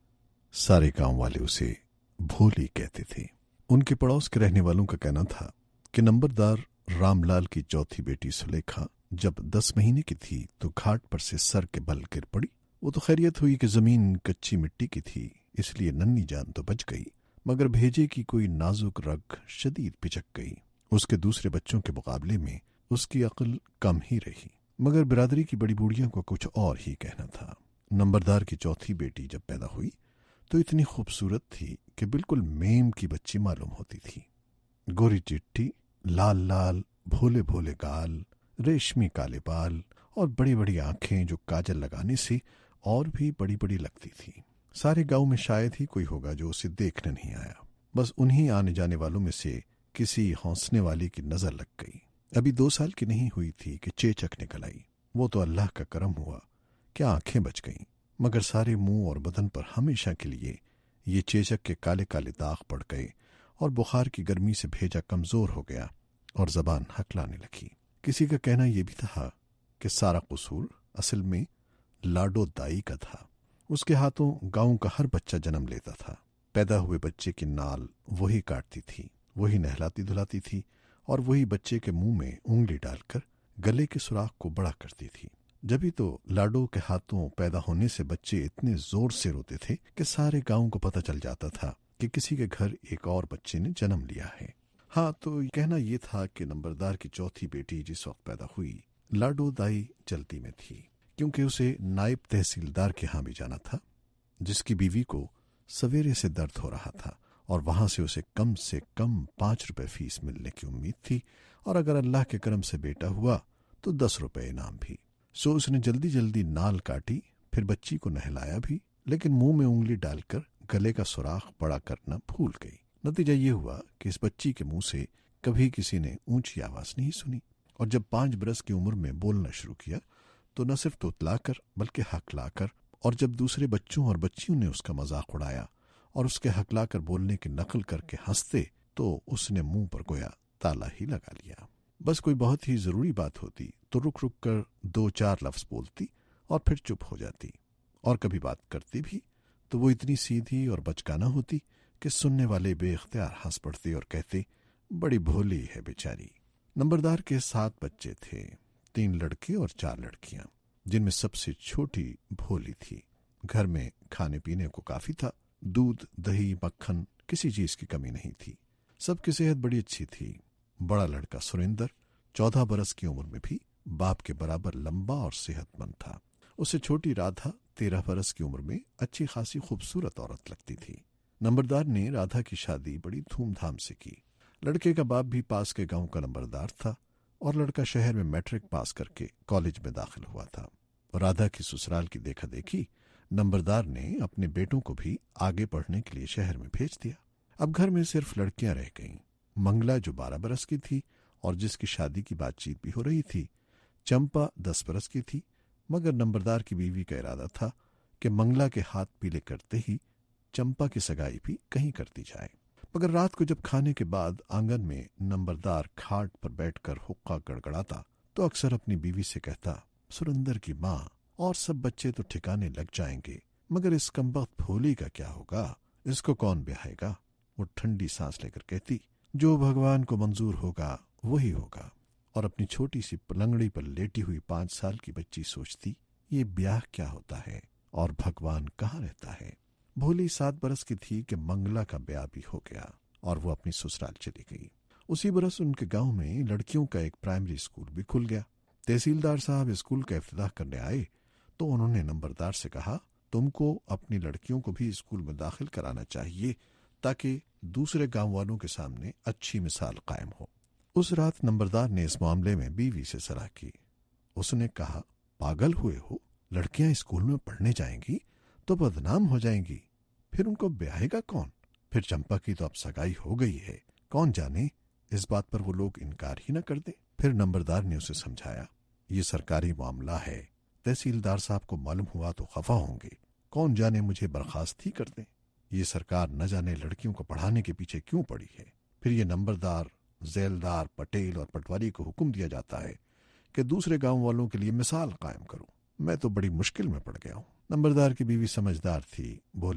سارے گاؤں والے اسے بھولی کہتے تھے۔ ان کے پڑوس کے رہنے والوں کا کہنا تھا کہ نمبردار رام لال کی چوتھی بیٹی سلیکھا جب دس مہینے کی تھی تو گھاٹ پر سے سر کے بل گر پڑی۔ وہ تو خیریت ہوئی کہ زمین کچی مٹی کی تھی، اس لیے ننھی جان تو بچ گئی، مگر بھیجے کی کوئی نازک رگ شدید پچک گئی۔ اس کے دوسرے بچوں کے مقابلے میں اس کی عقل کم ہی رہی، مگر برادری کی بڑی بوڑھیوں کو کچھ اور ہی کہنا تھا۔ نمبردار کی چوتھی بیٹی جب پیدا ہوئی تو اتنی خوبصورت تھی کہ بالکل میم کی بچی معلوم ہوتی تھی۔ گوری چٹی، لال لال بھولے بھولے گال، ریشمی کالے بال اور بڑی بڑی آنکھیں جو کاجل لگانے سے اور بھی بڑی بڑی لگتی تھی۔ سارے گاؤں میں شاید ہی کوئی ہوگا جو اسے دیکھنے نہیں آیا، بس انہی آنے جانے والوں میں سے کسی ہونسنے والی کی نظر لگ گئی۔ ابھی دو سال کی نہیں ہوئی تھی کہ چیچک نکل آئی۔ وہ تو اللہ کا کرم ہوا کہ آنکھیں بچ گئیں، مگر سارے منہ اور بدن پر ہمیشہ کے لیے یہ چیچک کے کالے کالے داغ پڑ گئے اور بخار کی گرمی سے بھیجا کمزور ہو گیا اور زبان ہکلانے لگی۔ کسی کا کہنا یہ بھی تھا کہ سارا قصور اصل میں لاڈو دائی کا تھا۔ اس کے ہاتھوں گاؤں کا ہر بچہ جنم لیتا تھا۔ پیدا ہوئے بچے کی نال وہی کاٹتی تھی، وہی نہلاتی دھلاتی تھی اور وہی بچے کے منہ میں انگلی ڈال کر گلے کے سوراخ کو بڑا کرتی تھی۔ جبھی تو لاڈو کے ہاتھوں پیدا ہونے سے بچے اتنے زور سے روتے تھے کہ سارے گاؤں کو پتہ چل جاتا تھا کہ کسی کے گھر ایک اور بچے نے جنم لیا ہے۔ ہاں، تو کہنا یہ تھا کہ نمبردار کی چوتھی بیٹی جس وقت پیدا ہوئی، لاڈو دائی جلدی میں تھی، کیونکہ اسے نائب تحصیلدار کے ہاں بھی جانا تھا، جس کی بیوی کو سویرے سے درد ہو رہا تھا اور وہاں سے اسے کم سے کم پانچ روپے فیس ملنے کی امید تھی، اور اگر اللہ کے کرم سے بیٹا ہوا تو دس روپے انعام بھی۔ سو اس نے جلدی جلدی نال کاٹی، پھر بچی کو نہلایا بھی، لیکن منہ میں انگلی ڈال کر گلے کا سوراخ بڑا کرنا بھول گئی۔ نتیجہ یہ ہوا کہ اس بچی کے منہ سے کبھی کسی نے اونچی آواز نہیں سنی، اور جب پانچ برس کی عمر میں بولنا شروع کیا تو نہ صرف توتلا کر بلکہ ہکلا کر، اور جب دوسرے بچوں اور بچیوں نے اس کا مذاق اڑایا اور اس کے ہکلا کر بولنے کی نقل کر کے ہنستے تو اس نے منہ پر گویا تالا ہی لگا لیا۔ بس کوئی بہت ہی ضروری بات ہوتی تو رک رک کر دو چار لفظ بولتی اور پھر چپ ہو جاتی، اور کبھی بات کرتی بھی تو وہ اتنی سیدھی اور بچکانہ ہوتی کہ سننے والے بے اختیار ہنس پڑتے اور کہتے بڑی بھولی ہے بیچاری۔ نمبردار کے سات بچے تھے، تین لڑکے اور چار لڑکیاں، جن میں سب سے چھوٹی بھولی تھی۔ گھر میں کھانے پینے کو کافی تھا، دودھ دہی مکھن کسی چیز کی کمی نہیں تھی۔ سب کی صحت بڑی اچھی تھی۔ بڑا لڑکا سریندر چودہ برس کی عمر میں بھی باپ کے برابر لمبا اور صحت مند تھا۔ اس سے چھوٹی رادھا تیرہ برس کی عمر میں اچھی خاصی خوبصورت عورت لگتی تھی۔ نمبردار نے رادھا کی شادی بڑی دھوم دھام سے کی۔ لڑکے کا باپ بھی پاس کے گاؤں کا نمبردار تھا اور لڑکا شہر میں میٹرک پاس کر کے کالج میں داخل ہوا تھا۔ رادھا کی سسرال کی دیکھا دیکھی نمبردار نے اپنے بیٹوں کو بھی آگے پڑھنے کے لیے شہر میں بھیج دیا۔ اب گھر میں صرف لڑکیاں رہ گئیں۔ منگلا جو بارہ برس کی تھی اور جس کی شادی کی بات چیت بھی ہو رہی تھی، چمپا دس برس کی تھی، مگر نمبردار کی بیوی کا ارادہ تھا کہ منگلا کے ہاتھ پیلے کرتے ہی چمپا کی سگائی بھی کہیں کر دی جائے۔ مگر رات کو جب کھانے کے بعد آنگن میں نمبردار کھاٹ پر بیٹھ کر حقہ گڑگڑاتا تو اکثر اپنی بیوی سے کہتا، سرندر کی ماں اور سب بچے تو ٹھکانے لگ جائیں گے، مگر اس کمبخت بھولی کا کیا ہوگا، اس کو کون بیاہے گا؟ وہ ٹھنڈی سانس لے کر کہتی، جو بھگوان کو منظور ہوگا وہی ہوگا۔ اور اپنی چھوٹی سی پلنگڑی پر لیٹی ہوئی پانچ سال کی بچی سوچتی، یہ بیاہ کیا ہوتا ہے اور بھگوان کہاں رہتا ہے؟ بھولی سات برس کی تھی کہ منگلا کا بیاہ بھی ہو گیا اور وہ اپنی سسرال چلی گئی۔ اسی برس ان کے گاؤں میں لڑکیوں کا ایک پرائمری اسکول بھی کھل گیا۔ تحصیلدار صاحب اسکول کا افتتاح کرنے آئے تو انہوں نے نمبردار سے کہا، تم کو اپنی لڑکیوں کو بھی اسکول میں داخل کرانا چاہیے تاکہ دوسرے گاؤں والوں کے سامنے اچھی مثال قائم ہو۔ اس رات نمبردار نے اس معاملے میں بیوی سے صلاح کی۔ اس نے کہا، پاگل ہوئے ہو، لڑکیاں اسکول میں پڑھنے جائیں گی تو بدنام ہو جائیں گی، پھر ان کو بیاہے گا کون؟ پھر چمپا کی تو اب سگائی ہو گئی ہے، کون جانے اس بات پر وہ لوگ انکار ہی نہ کر دیں۔ پھر نمبردار نے اسے سمجھایا، یہ سرکاری معاملہ ہے، تحصیلدار صاحب کو معلوم ہوا تو خفا ہوں گے، کون جانے مجھے برخاست ہی کر دیں۔ یہ سرکار نہ جانے لڑکیوں کو پڑھانے کے پیچھے کیوں پڑی ہے۔ پھر یہ نمبردار، ذیلدار، پٹیل اور پٹواری کو حکم دیا جاتا ہے کہ دوسرے گاؤں والوں کے لیے مثال قائم کروں۔ میں تو بڑی مشکل میں پڑ گیا ہوں۔ نمبردار کی بیوی سمجھدار تھی، بولی،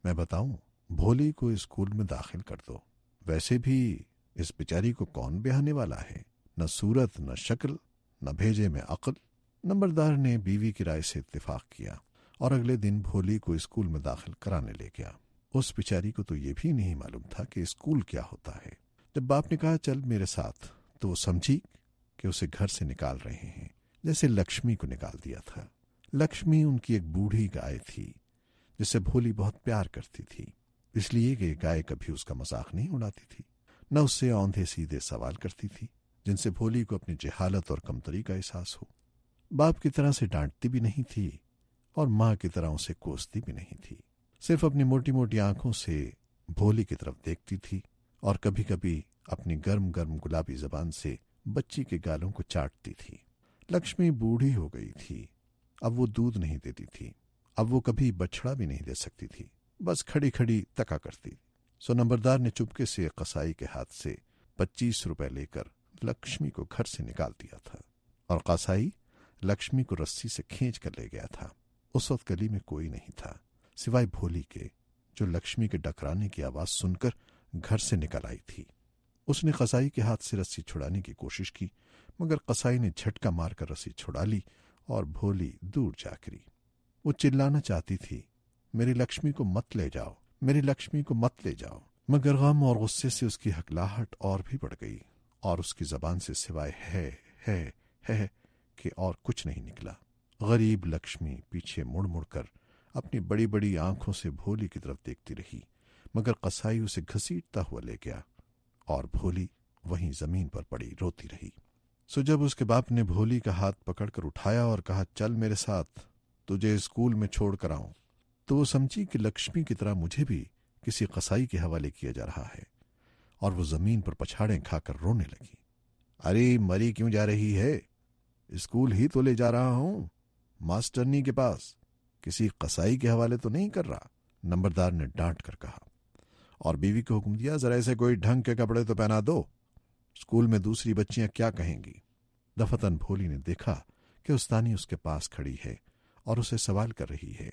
मैं बताऊं, भोली को स्कूल में दाखिल कर दो। वैसे भी इस बेचारी को कौन ब्याहने वाला है, न सूरत न शक्ल न भेजे में अक्ल। नंबरदार ने बीवी की राय से इत्तेफाक किया और अगले दिन भोली को स्कूल में दाखिल कराने ले गया। उस बेचारी को तो ये भी नहीं मालूम था कि स्कूल क्या होता है। जब बाप ने कहा चल मेरे साथ, तो वो समझी कि उसे घर से निकाल रहे हैं, जैसे लक्ष्मी को निकाल दिया था। लक्ष्मी उनकी एक बूढ़ी गाय थी जिससे भोली बहुत प्यार करती थी, इसलिए कि गाय कभी उसका मजाक नहीं उड़ाती थी, न उससे औंधे सीधे सवाल करती थी जिनसे भोली को अपनी जहालत और कमतरी का एहसास हो। बाप की तरह से डांटती भी नहीं थी और माँ की तरह उसे कोसती भी नहीं थी। सिर्फ अपनी मोटी मोटी आंखों से भोली की तरफ देखती थी और कभी कभी अपनी गर्म गर्म गुलाबी जबान से बच्ची के गालों को चाटती थी। लक्ष्मी बूढ़ी हो गई थी, अब वो दूध नहीं देती थी, अब वो कभी बछड़ा भी नहीं दे सकती थी, बस खड़ी खड़ी तका करती। सो नंबरदार ने चुपके से कसाई के हाथ से पच्चीस रुपए लेकर लक्ष्मी को घर से निकाल दिया था और कसाई लक्ष्मी को रस्सी से खींच कर ले गया था। उस वक्त गली में कोई नहीं था सिवाय भोली के, जो लक्ष्मी के डकराने की आवाज सुनकर घर से निकल आई थी। उसने कसाई के हाथ से रस्सी छुड़ाने की कोशिश की, मगर कसाई ने झटका मारकर रस्सी छुड़ा ली और भोली दूर जा गिरी। वो चिल्लाना चाहती थी, मेरी लक्ष्मी को मत ले जाओ, मेरी लक्ष्मी को मत ले जाओ, मगर गम और गुस्से से उसकी हकलाहट और भी बढ़ गई और उसकी जबान से सिवाय है है है कि और कुछ नहीं निकला। गरीब लक्ष्मी पीछे मुड़ मुड़ कर अपनी बड़ी बड़ी आंखों से भोली की तरफ देखती रही, मगर कसाई उसे घसीटता हुआ ले गया और भोली वहीं जमीन पर पड़ी रोती रही। सो जब उसके बाप ने भोली का हाथ पकड़कर उठाया और कहा चल मेरे साथ, तुझे स्कूल में छोड़ कर आऊं, तो वो समझी कि लक्ष्मी की तरह मुझे भी किसी कसाई के हवाले किया जा रहा है और वो जमीन पर पछाड़ें खाकर रोने लगी। अरे मरी क्यों जा रही है, स्कूल ही तो ले जा रहा हूं, मास्टरनी के पास, किसी कसाई के हवाले तो नहीं कर रहा, नंबरदार ने डांट कर कहा और बीवी को हुक्म दिया जरा ऐसे कोई ढंग के कपड़े तो पहना दो, स्कूल में दूसरी बच्चियां क्या कहेंगी। दफतन भोली ने देखा कि उस्तानी उसके पास खड़ी है और उसे सवाल कर रही है।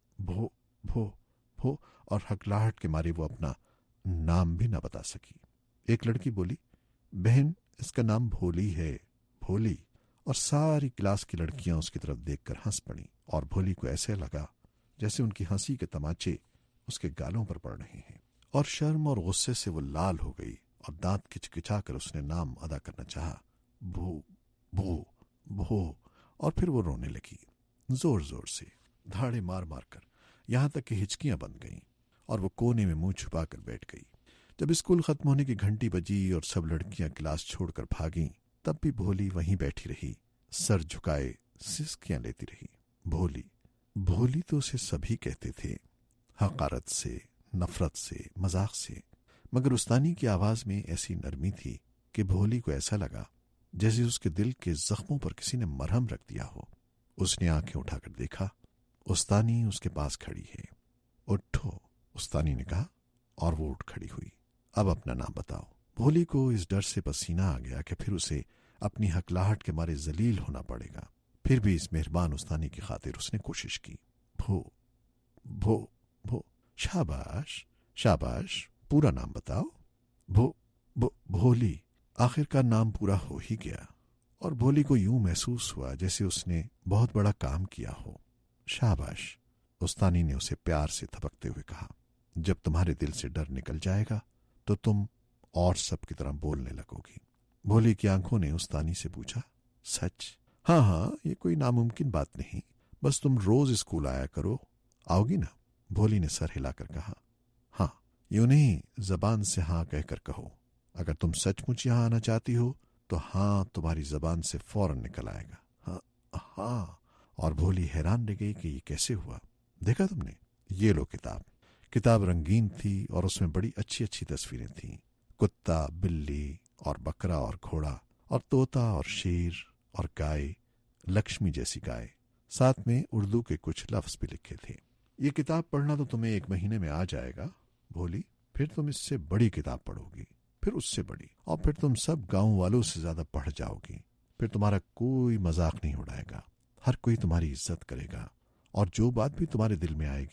भो भो भो और हकलाहट के मारे वो अपना नाम भी न बता सकी। एक लड़की बोली, बहन इसका नाम भोली है, भोली। और सारी क्लास की लड़कियां उसकी तरफ देखकर हंस पड़ी और भोली को ऐसे लगा जैसे उनकी हंसी के तमाचे उसके गालों पर पड़ रहे हैं और शर्म और गुस्से से वो लाल हो गई और दांत किचकिचाकर उसने नाम अदा करना चाहा, भो भो भो, और फिर वो रोने लगी जोर जोर से, धाड़े मार मार कर, यहां तक कि हिचकियां बंद गईं और वो कोने में मुंह छुपाकर बैठ गई। जब स्कूल खत्म होने की घंटी बजी और सब लड़कियां क्लास छोड़कर भागीं, तब भी भोली वहीं बैठी रही, सर झुकाए सिसकियां लेती रही। भोली भोली तो उसे सभी कहते थे, हकारत से, नफरत से, मजाक से, मगर उस्तानी की आवाज में ऐसी नरमी थी कि भोली को ऐसा लगा जैसे उसके दिल के जख्मों पर किसी ने मरहम रख दिया हो। उसने आंखें उठाकर देखा, उस्तानी उसके पास खड़ी है। उठो, उस्तानी ने कहा और वो उठ खड़ी हुई। अब अपना नाम बताओ। भोली को इस डर से पसीना आ गया कि फिर उसे अपनी हकलाहट के मारे जलील होना पड़ेगा। फिर भी इस मेहरबान उस्तानी की खातिर उसने कोशिश की। भो भो भो, शाबाश शाबाश, पूरा नाम बताओ। भो भो भोली। आखिरकार नाम पूरा हो ही गया और भोली को यूं महसूस हुआ जैसे उसने बहुत बड़ा काम किया हो। शाबाश, उस्तानी ने उसे प्यार से थपकते हुए कहा। जब तुम्हारे दिल से डर निकल जाएगा तो तुम और सब की तरह बोलने लगोगी। भोली की आंखों ने उस्तानी से पूछा, सच? हाँ हाँ, ये कोई नामुमकिन बात नहीं, बस तुम रोज स्कूल आया करो, आओगी ना? भोली ने सर हिलाकर कहा। हाँ, यूं नहीं, जबान से हाँ कहकर कहो। अगर तुम सचमुच यहां आना चाहती हो तो हाँ तुम्हारी जबान से फौरन निकल आएगा। हाँ हाँ। और भोली हैरान रह गई कि ये कैसे हुआ। देखा तुमने? ये लो किताब। किताब रंगीन थी और उसमें बड़ी अच्छी अच्छी तस्वीरें थीं। कुत्ता, बिल्ली और बकरा और घोड़ा और तोता और शेर और गाय, लक्ष्मी जैसी गाय। साथ में उर्दू के कुछ लफ्ज भी लिखे थे। ये किताब पढ़ना तो तुम्हें एक महीने में आ जाएगा भोली। फिर तुम इससे बड़ी किताब पढ़ोगी, फिर उससे बड़ी, और फिर तुम सब गांव वालों से ज्यादा पढ़ जाओगी। फिर तुम्हारा कोई मजाक नहीं उड़ाएगा, हर कोई तुम्हारी इज्जत करेगा और जो बात भी तुम्हारे दिल में आएगी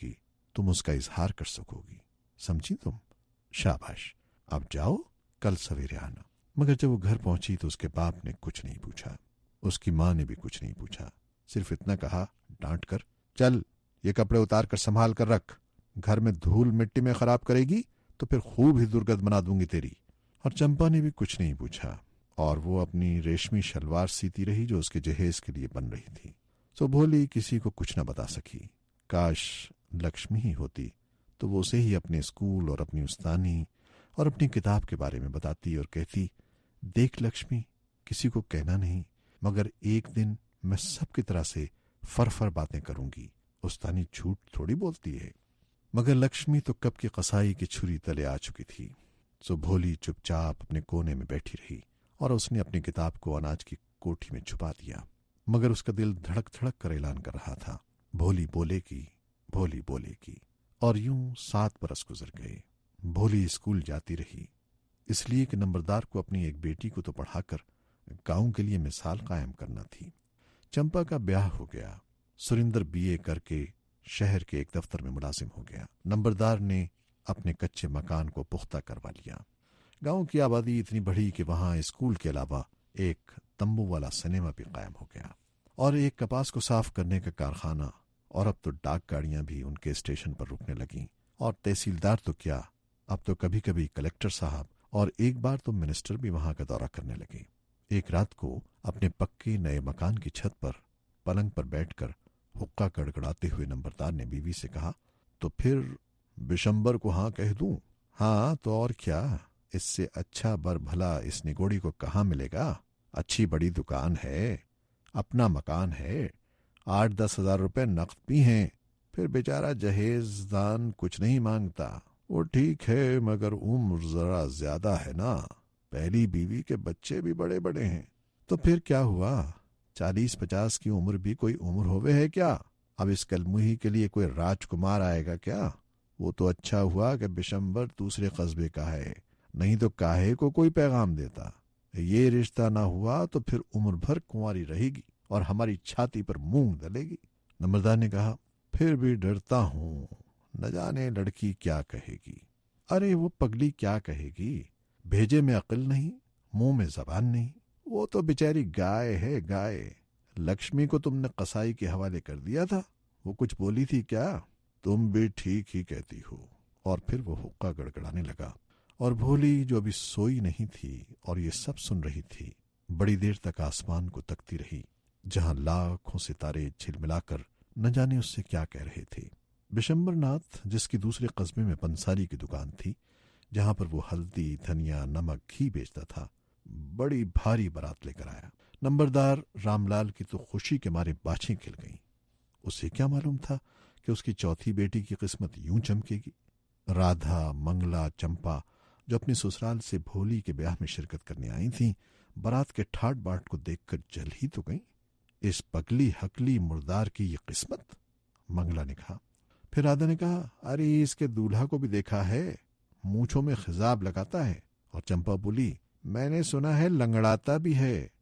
तुम उसका इजहार कर सकोगी, समझी तुम? शाबाश, अब जाओ, कल सवेरे आना। मगर जब वो घर पहुंची तो उसके बाप ने कुछ नहीं पूछा, उसकी माँ ने भी कुछ नहीं पूछा, सिर्फ इतना कहा डांट कर, चल ये कपड़े उतार कर संभाल कर रख, घर में धूल मिट्टी में खराब करेगी तो फिर खूब ही दुर्गंध बना दूंगी तेरी। और चंपा ने भी कुछ नहीं पूछा और वो अपनी रेशमी शलवार सीती रही जो उसके जहेज के लिए बन रही थी। सो भोली किसी को कुछ न बता सकी। काश लक्ष्मी ही होती तो वो उसे ही अपने स्कूल और अपनी उस्तानी और अपनी किताब के बारे में बताती और कहती, देख लक्ष्मी, किसी को कहना नहीं, मगर एक दिन मैं सबकी तरह से फर फर बातें करूंगी। उस्तानी झूठ थोड़ी बोलती है। मगर लक्ष्मी तो कब की कसाई की छुरी तले आ चुकी थी। सो भोली चुपचाप अपने कोने में बैठी रही और उसने अपनी किताब को अनाज की कोठी में छुपा दिया। मगर उसका दिल धड़क धड़क कर ऐलान कर रहा था, भोली बोलेगी, भोली बोलेगी। और यूं सात बरस गुजर गए। भोली स्कूल जाती रही, इसलिए कि नंबरदार को अपनी एक बेटी को तो पढ़ाकर गांव के लिए मिसाल कायम करना थी। चंपा का ब्याह हो गया। सुरिंदर बीए करके शहर के एक दफ्तर में मुलाजिम हो गया। नंबरदार ने अपने कच्चे मकान को पुख्ता करवा लिया। गांव की आबादी इतनी बढ़ी कि वहां स्कूल के अलावा एक तंबू वाला सिनेमा भी कायम हो गया और एक कपास को साफ करने का कारखाना, और अब तो डाक गाड़ियां भी उनके स्टेशन पर रुकने लगीं। और तहसीलदार तो क्या, अब तो कभी कभी कलेक्टर साहब और एक बार तो मिनिस्टर भी वहां का दौरा करने लगे। एक रात को अपने पक्के नए मकान की छत पर पलंग पर बैठकर हुक्का गड़गड़ाते हुए नंबरदार ने बीवी से कहा, तो फिर बिशंबर को हाँ कह दूं? हाँ तो और क्या, इससे अच्छा बर भला इस निगोड़ी को कहाँ मिलेगा? अच्छी बड़ी दुकान है, अपना मकान है, आठ दस हजार रुपए नकद भी हैं, फिर बेचारा जहेजदान कुछ नहीं मांगता। वो ठीक है, मगर उम्र जरा ज्यादा है ना, पहली बीवी के बच्चे भी बड़े बड़े हैं। तो फिर क्या हुआ, चालीस पचास की उम्र भी कोई उम्र होवे है क्या? अब इस कलमुही के लिए कोई राजकुमार आएगा क्या? वो तो अच्छा हुआ कि बिशंबर दूसरे कस्बे का है, नहीं तो काहे को कोई पैगाम देता। ये रिश्ता ना हुआ तो फिर उम्र भर कुंवारी रहेगी और हमारी छाती पर मूंग दलेगी। नंबरदार ने कहा, फिर भी डरता हूं, न जाने लड़की क्या कहेगी। अरे वो पगली क्या कहेगी, भेजे में अक्ल नहीं, मुंह में जबान नहीं, वो तो बेचारी गाय है गाय। लक्ष्मी को तुमने कसाई के हवाले कर दिया था, वो कुछ बोली थी क्या? तुम भी ठीक ही कहती हो। और फिर वो हुक्का गड़गड़ाने लगा। और भोली जो अभी सोई नहीं थी और ये सब सुन रही थी, बड़ी देर तक आसमान को तकती रही, जहां लाखों सितारे झिलमिलाकर न जाने उससे क्या कह रहे थे। बिशंबर नाथ, जिसकी दूसरे कस्बे में पंसारी की दुकान थी, जहां पर वो हल्दी, धनिया, नमक, घी बेचता था, बड़ी भारी बारात लेकर आया। नंबरदार रामलाल की तो खुशी के मारे बाछें खिल गईं। उसे क्या मालूम था कि उसकी चौथी बेटी की किस्मत यूं चमकेगी। राधा, मंगला, चंपा, जो अपने ससुराल से भोली के ब्याह में शिरकत करने आई थीं, बारात के ठाट बाट को देखकर जल ही तो गईं। इस पगली हकली मुर्दार की ये किस्मत, मंगला ने कहा। फिर राधा ने कहा, अरे इसके दूल्हा को भी देखा है, मूंछों में खिजाब लगाता है। और चंपा बोली, मैंने सुना है लंगड़ाता भी है।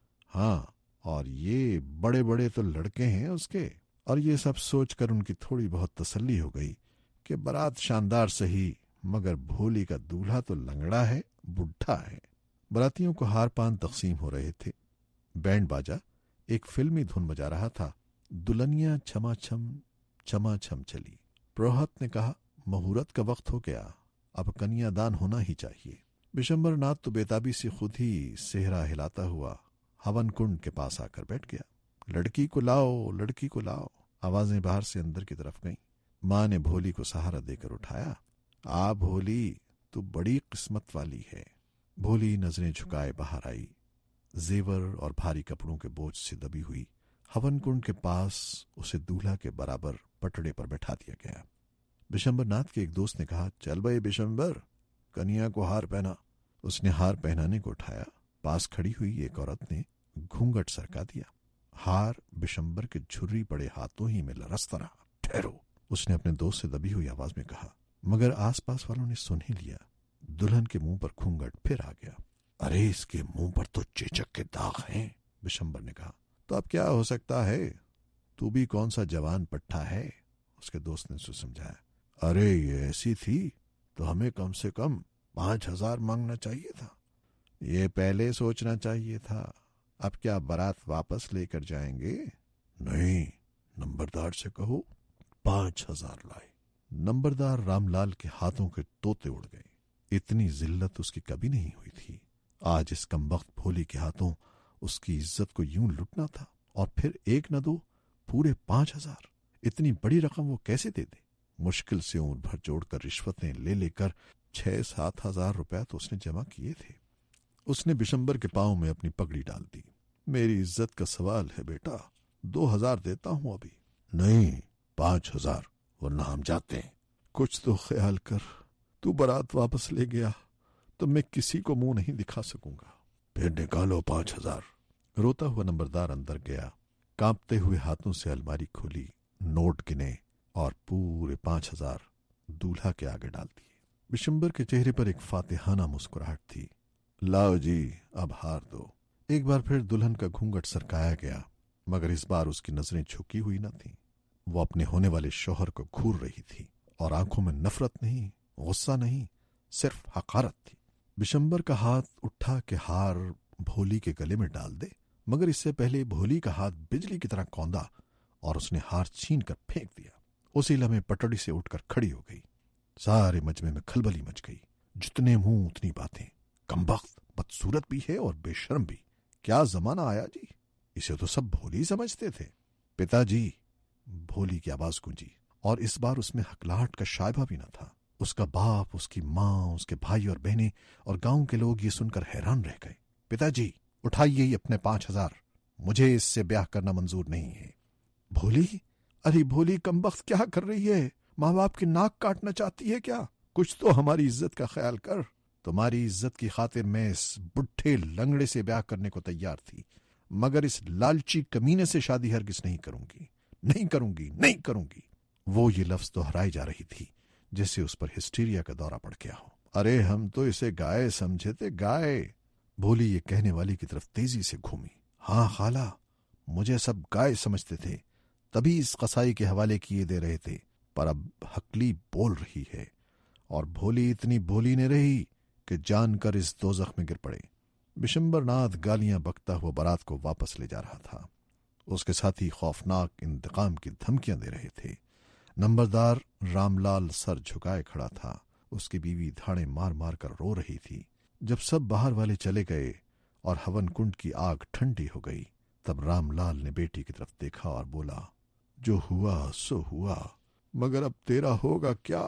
हाँ, और ये बड़े बड़े तो लड़के हैं उसके। और ये सब सोचकर उनकी थोड़ी बहुत तसल्ली हो गई कि बारात शानदार सही, मगर भोली का दूल्हा तो लंगड़ा है, बुढ़ा है। बारातियों को हार पान तकसीम हो रहे थे। बैंड बाजा एक फिल्मी धुन बजा रहा था। दुल्हनिया छमा छम छमा छम चली। प्रोहत ने कहा, मुहूर्त का वक्त हो गया, अब कन्यादान होना ही चाहिए। बिशंबर नाथ तो बेताबी से खुद ही सेहरा हिलाता हुआ हवन कुंड के पास आकर बैठ गया। लड़की को लाओ, लड़की को लाओ। आवाजें बाहर से अंदर की तरफ गईं। माँ ने भोली को सहारा देकर उठाया। आ भोली, तू बड़ी किस्मत वाली है। भोली नजरें झुकाए बाहर आई। जेवर और भारी कपड़ों के बोझ से दबी हुई हवन कुंड के पास उसे दूल्हा के बराबर पटड़े पर बैठा दिया गया। बिशंबर नाथ के एक दोस्त ने कहा, चल भाई बिशंबर, कन्या को हार पहना। उसने हार पहनाने को उठाया। पास खड़ी हुई एक औरत ने घूंघट सरका दिया। हार बिशंबर के झुर्री पड़े हाथों ही में लरसता रहा। ठहरो, उसने अपने दोस्त से दबी हुई आवाज में कहा, मगर आसपास वालों ने सुन ही लिया। दुल्हन के मुंह पर घूंघट फिर आ गया। अरे इसके मुंह पर तो चेचक के दाग हैं, बिशंबर ने कहा। तो अब क्या हो सकता है, तू भी कौन सा जवान पट्टा है, اس کے دوست نے اسے سمجھایا، ارے یہ ایسی تھی تو ہمیں کم سے کم پانچ ہزار مانگنا چاہیے تھا، یہ پہلے سوچنا چاہیے تھا، اب کیا بارات واپس لے کر جائیں گے؟ نہیں، نمبردار سے کہو پانچ ہزار لائے۔ نمبردار رام لال کے ہاتھوں کے طوطے اڑ گئے، اتنی ذلت اس کی کبھی نہیں ہوئی تھی۔ آج اس کمبخت بھولی کے ہاتھوں اس کی عزت کو یوں لٹنا تھا، اور پھر ایک نہ دو، پورے پانچ ہزار۔ اتنی بڑی رقم وہ کیسے دے دے؟ مشکل سے عمر بھر جوڑ کر رشوتیں لے لے کر چھ سات ہزار روپے تو اس نے جمع کیے تھے۔ اس نے بشمبر کے پاؤں میں اپنی پگڑی ڈال دی۔ میری عزت کا سوال ہے بیٹا، دو ہزار دیتا ہوں ابھی۔ نہیں، پانچ ہزار، ورنہ ہم جاتے ہیں۔ کچھ تو خیال کر، تو بارات واپس لے گیا تو میں کسی کو منہ نہیں دکھا سکوں گا۔ پھر نکالو پانچ ہزار۔ روتا ہوا نمبردار اندر گیا، کانپتے ہوئے ہاتھوں سے الماری کھولی، نوٹ گنے اور پورے پانچ ہزار دولہا کے آگے ڈال دیے۔ بشمبر کے چہرے پر ایک فاتحانہ مسکراہٹ تھی۔ لاؤ جی، اب ہار دو۔ ایک بار پھر دلہن کا گھونگھٹ سرکایا گیا، مگر اس بار اس کی نظریں جھکی ہوئی نہ تھیں۔ وہ اپنے ہونے والے شوہر کو گھور رہی تھی، اور آنکھوں میں نفرت نہیں، غصہ نہیں، صرف حقارت تھی۔ بشمبر کا ہاتھ اٹھا کہ ہار بھولی کے گلے میں ڈال دے، مگر اس سے پہلے بھولی کا ہاتھ بجلی کی طرح کوندا اور اس نے ہار چھین کر پھینک دیا۔ اسی لمحے پٹڑی سے اٹھ کر کھڑی ہو گئی۔ سارے مجمع میں کھلبلی مچ گئی۔ جتنے منہ اتنی باتیں، کمبخت، بدصورت بھی ہے اور بے شرم بھی۔ کیا زمانہ آیا جی، اسے تو سب بھولی سمجھتے تھے۔ پتا جی، بھولی کی آواز گونجی، اور اس بار اس میں ہکلاہٹ کا شائبہ بھی نہ تھا۔ اس کا باپ، اس کی ماں، اس کے بھائی اور بہنیں اور گاؤں کے لوگ یہ سن کر حیران رہ گئے۔ پتا جی، اٹھائیے ہی اپنے پانچ ہزار، مجھے اس سے بیاہ کرنا منظور نہیں ہے۔ بھولی، ارے بھولی کمبخت کیا کر رہی ہے؟ ماں باپ کی ناک کاٹنا چاہتی ہے کیا؟ کچھ تو ہماری عزت کا خیال کر۔ تمہاری عزت کی خاطر میں اس بڈھے لنگڑے سے بیاہ کرنے کو تیار تھی، مگر اس لالچی کمینے سے شادی ہرگز نہیں کروں گی، نہیں کروں گی، نہیں کروں گی۔ وہ یہ لفظ دہرائی جا رہی تھی جیسے اس پر ہسٹیریا کا دورہ پڑ گیا ہو۔ ارے ہم تو اسے گائے سمجھے تھے، گائے۔ بھولی یہ کہنے والی کی طرف تیزی سے گھومی۔ ہاں خالہ، مجھے سب گائے سمجھتے تھے، تبھی اس قصائی کے حوالے کیے دے رہے تھے، پر اب حقلی بول رہی ہے، اور بھولی اتنی بھولی نے رہی کہ جان کر اس دوزخ میں گر پڑے۔ بشمبر ناتھ گالیاں بکتا ہوا بارات کو واپس لے جا رہا تھا۔ اس کے ساتھی خوفناک انتقام کی دھمکیاں دے رہے تھے۔ نمبردار رام لال سر جھکائے کھڑا تھا، اس کی بیوی دھاڑے مار مار کر رو رہی تھی۔ جب سب باہر والے چلے گئے اور ہون کنڈ کی آگ ٹھنڈی ہو گئی، تب رام لال نے بیٹی کی طرف دیکھا اور بولا، جو ہوا سو ہوا، مگر اب تیرا ہوگا کیا؟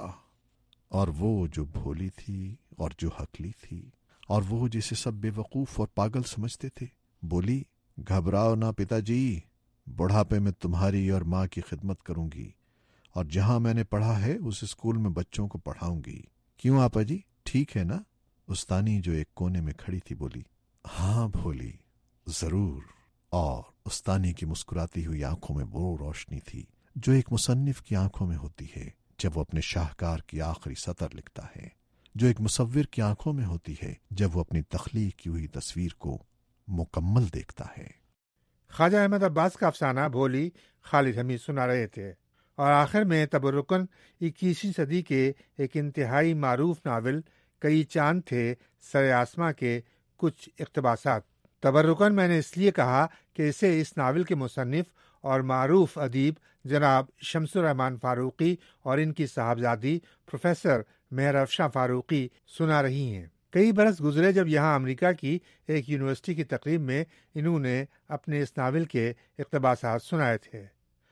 اور وہ جو بھولی تھی اور جو حقلی تھی اور وہ جسے سب بے وقوف اور پاگل سمجھتے تھے، بولی، گھبراؤ نہ پتا جی، بڑھاپے میں تمہاری اور ماں کی خدمت کروں گی، اور جہاں میں نے پڑھا ہے اس اسکول میں بچوں کو پڑھاؤں گی۔ کیوں آپا جی، ٹھیک ہے نا؟ استانی جو ایک کونے میں کھڑی تھی بولی۔ ہاں بھولی، ضرور۔ اور استانی کی مسکراتی ہوئی آنکھوں میں وہ روشنی تھی جو ایک مصنف کی آنکھوں میں ہوتی ہے جب وہ اپنے شاہکار کی آخری سطر لکھتا ہے، جو ایک مصور کی آنکھوں میں ہوتی ہے جب وہ اپنی تخلیق کی ہوئی تصویر کو مکمل دیکھتا ہے۔ خواجہ احمد عباس کا افسانہ بھولی خالد حمید سنا رہے تھے، اور آخر میں تبرکن اکیسویں صدی کے ایک انتہائی معروف ناول کئی چاند تھے سر آسماں کے کچھ اقتباسات۔ تبرکن میں نے اس لیے کہا کہ اسے اس ناول کے مصنف اور معروف ادیب جناب شمس الرحمن فاروقی اور ان کی صاحبزادی پروفیسر مہر افشاں فاروقی سنا رہی ہیں۔ کئی برس گزرے جب یہاں امریکہ کی ایک یونیورسٹی کی تقریب میں انہوں نے اپنے اس ناول کے اقتباسات سنائے تھے،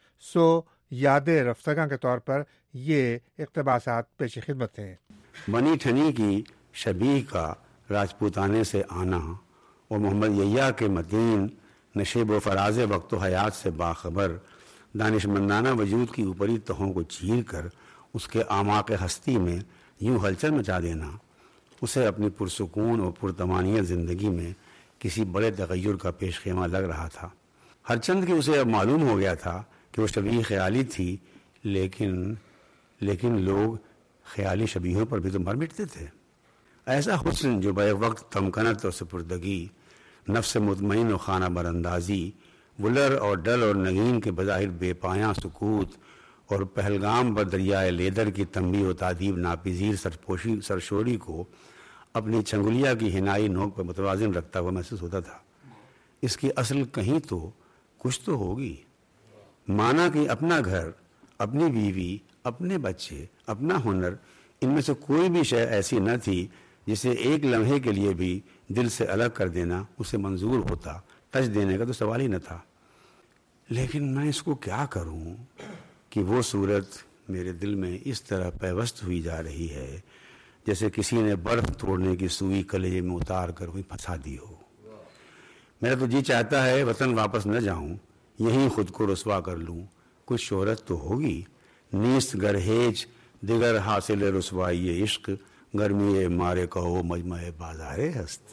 سو یاد رفتگاں کے طور پر یہ اقتباسات پیش خدمت ہیں۔ بنی ٹھنی کی شبیہ کا راجپوتانے سے آنا اور محمد یحییٰ کے متین نشیب و فراز وقت و حیات سے باخبر دانش مندانہ وجود کی اوپری تہوں کو چیر کر اس کے اعماق ہستی میں یوں ہلچل مچا دینا اسے اپنی پرسکون اور پرتمانیت زندگی میں کسی بڑے تغیر کا پیش خیمہ لگ رہا تھا۔ ہر چند کہ اسے اب معلوم ہو گیا تھا کہ وہ شبیہ خیالی تھی، لیکن لیکن لوگ خیالی شبیہوں پر بھی تو مر مٹتے تھے۔ ایسا حسن جو بیک وقت تمکنت اور سپردگی، نفس مطمئن و خانہ براندازی، ولر اور ڈل اور نگین کے بظاہر بے پایاں سکوت اور پہلگام پر دریائے لیدر کی تنبیہ و تعدیب ناپذیر سرپوشی سرشوری کو اپنی چنگلیا کی ہنائی نوک پر متوازن رکھتا ہوا محسوس ہوتا تھا۔ اس کی اصل کہیں تو کچھ تو ہوگی، مانا کہ اپنا گھر، اپنی بیوی، اپنے بچے، اپنا ہنر، ان میں سے کوئی بھی شے ایسی نہ تھی جسے ایک لمحے کے لیے بھی دل سے الگ کر دینا اسے منظور ہوتا۔ ٹچ دینے کا تو سوال ہی نہ تھا۔ لیکن میں اس کو کیا کروں کہ وہ صورت میرے دل میں اس طرح پیوست ہوئی جا رہی ہے جیسے کسی نے برف توڑنے کی سوئی کلیجے میں اتار کر کوئی پھنسا دی ہو۔ میرا تو جی چاہتا ہے وطن واپس نہ جاؤں، یہیں خود کو رسوا کر لوں۔ کچھ شہرت تو ہوگی، نیست گرہیج دیگر حاصل رسوائی عشق، گرمی مارے کہو مجمع بازار ہست۔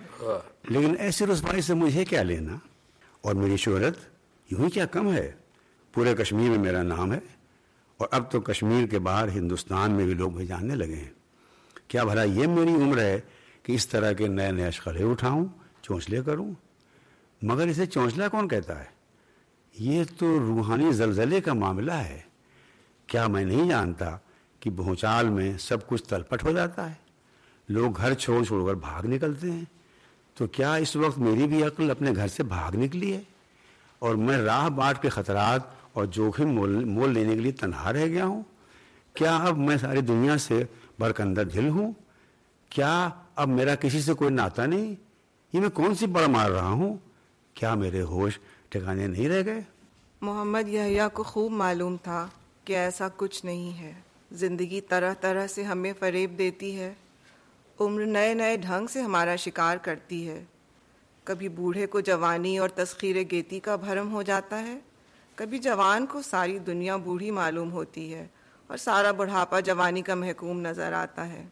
لیکن ایسی رسوائی سے مجھے کیا لینا؟ اور میری شہرت یوں ہی کیا کم ہے؟ پورے کشمیر میں میرا نام ہے، اور اب تو کشمیر کے باہر ہندوستان میں بھی لوگ مجھے جاننے لگے ہیں۔ کیا بھلا یہ میری عمر ہے کہ اس طرح کے نئے نئے اشخلے اٹھاؤں، چونچلے کروں؟ مگر اسے چونچلا کون کہتا ہے؟ یہ تو روحانی زلزلے کا معاملہ ہے۔ کیا میں نہیں جانتا کہ بھونچال میں سب کچھ تلپٹ ہو جاتا ہے، لوگ گھر چھوڑ چھوڑ کر بھاگ نکلتے ہیں؟ تو کیا اس وقت میری بھی عقل اپنے گھر سے بھاگ نکلی ہے اور میں راہ باٹ کے خطرات اور جوخم مول مول لینے کے لیے تنہا رہ گیا ہوں؟ کیا اب میں ساری دنیا سے برکندر دل ہوں؟ کیا اب میرا کسی سے کوئی ناتا نہیں؟ یہ میں کون سی بڑ مار رہا ہوں؟ کیا میرے ہوش ٹھکانے نہیں رہ گئے؟ محمد یحییٰ کو خوب معلوم تھا کہ ایسا کچھ نہیں ہے۔ زندگی طرح طرح سے ہمیں فریب دیتی ہے، عمر نئے نئے ڈھنگ سے ہمارا شکار کرتی ہے۔ کبھی بوڑھے کو جوانی اور تسخیر گیتی کا بھرم ہو جاتا ہے، کبھی جوان کو ساری دنیا بوڑھی معلوم ہوتی ہے اور سارا بڑھاپا جوانی کا محکوم نظر آتا ہے۔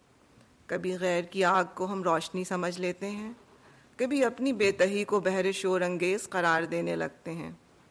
کبھی غیر کی آگ کو ہم روشنی سمجھ لیتے ہیں، کبھی اپنی بے تہی کو بہر شور انگیز قرار دینے لگتے ہیں۔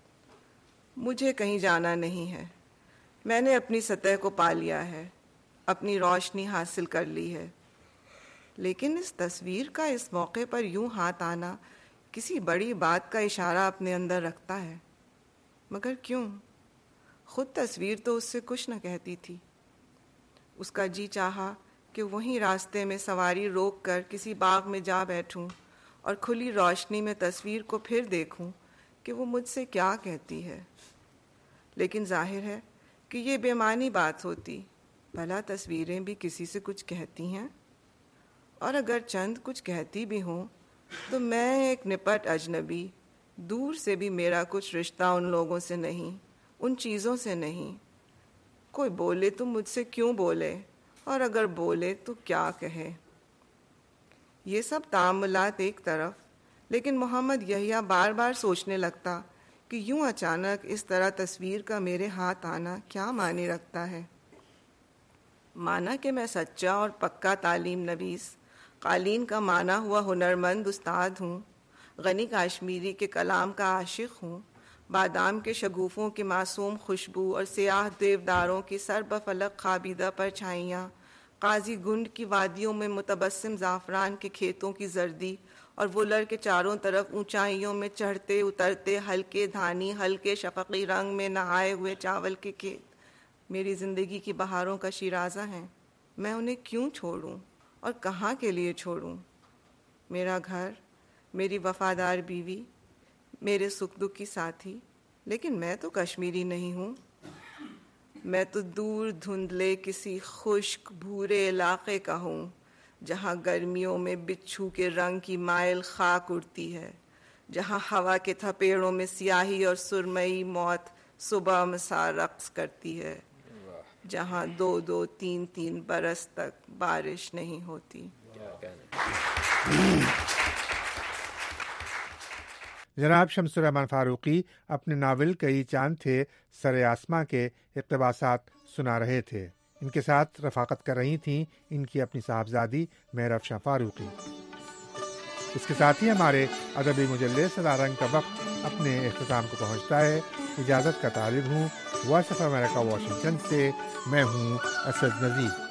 مجھے کہیں جانا نہیں ہے، میں نے اپنی سطح کو پا لیا ہے، اپنی روشنی حاصل کر لی ہے۔ لیکن اس تصویر کا اس موقع پر یوں ہاتھ آنا کسی بڑی بات کا اشارہ اپنے اندر رکھتا ہے۔ مگر کیوں؟ خود تصویر تو اس سے کچھ نہ کہتی تھی۔ اس کا جی چاہا کہ وہیں راستے میں سواری روک کر کسی باغ میں جا بیٹھوں اور کھلی روشنی میں تصویر کو پھر دیکھوں کہ وہ مجھ سے کیا کہتی ہے۔ لیکن ظاہر ہے کہ یہ بے معنی بات ہوتی، بھلا تصویریں بھی کسی سے کچھ کہتی ہیں؟ اور اگر چند کچھ کہتی بھی ہوں تو میں ایک نپٹ اجنبی، دور سے بھی میرا کچھ رشتہ ان لوگوں سے نہیں، ان چیزوں سے نہیں۔ کوئی بولے تو مجھ سے کیوں بولے، اور اگر بولے تو کیا کہے؟ یہ سب تأملات ایک طرف، لیکن محمد یحییٰ بار بار سوچنے لگتا کہ یوں اچانک اس طرح تصویر کا میرے ہاتھ آنا کیا معنی رکھتا ہے۔ مانا کہ میں سچا اور پکا تعلیم نویس، قالین کا مانا ہوا ہنرمند استاد ہوں، غنی کاشمیری کے کلام کا عاشق ہوں، بادام کے شگوفوں کی معصوم خوشبو اور سیاہ دیوداروں کی سر بفلک خوابیدہ پرچھائیاں، قاضی گنڈ کی وادیوں میں متبسم زعفران کے کھیتوں کی زردی اور وولر کے چاروں طرف اونچائیوں میں چڑھتے اترتے ہلکے دھانی ہلکے شفقی رنگ میں نہائے ہوئے چاول کے کھیت میری زندگی کی بہاروں کا شیرازہ ہیں۔ میں انہیں کیوں چھوڑوں اور کہاں کے لیے چھوڑوں؟ میرا گھر، میری وفادار بیوی، میرے سکھ دکھ کی ساتھی، لیکن میں تو کشمیری نہیں ہوں۔ میں تو دور دھندلے کسی خشک بھورے علاقے کا ہوں جہاں گرمیوں میں بچھو کے رنگ کی مائل خاک اڑتی ہے، جہاں ہوا کے تھپیڑوں میں سیاہی اور سرمئی موت صبح مسا رقص کرتی ہے، جہاں دو دو تین تین برس تک بارش نہیں ہوتی۔ جناب شمس الرحمان فاروقی اپنے ناول کئی چاند تھے سر آسماں کے اقتباسات سنا رہے تھے۔ ان کے ساتھ رفاقت کر رہی تھیں ان کی اپنی صاحبزادی مہرافشاں فاروقی۔ اس کے ساتھ ہی ہمارے ادبی مجلے سدا رنگ کا وقت اپنے اختتام کو پہنچتا ہے۔ اجازت کا طالب ہوں وائس آف امریکہ واشنگٹن سے، میں ہوں اسد نذیر۔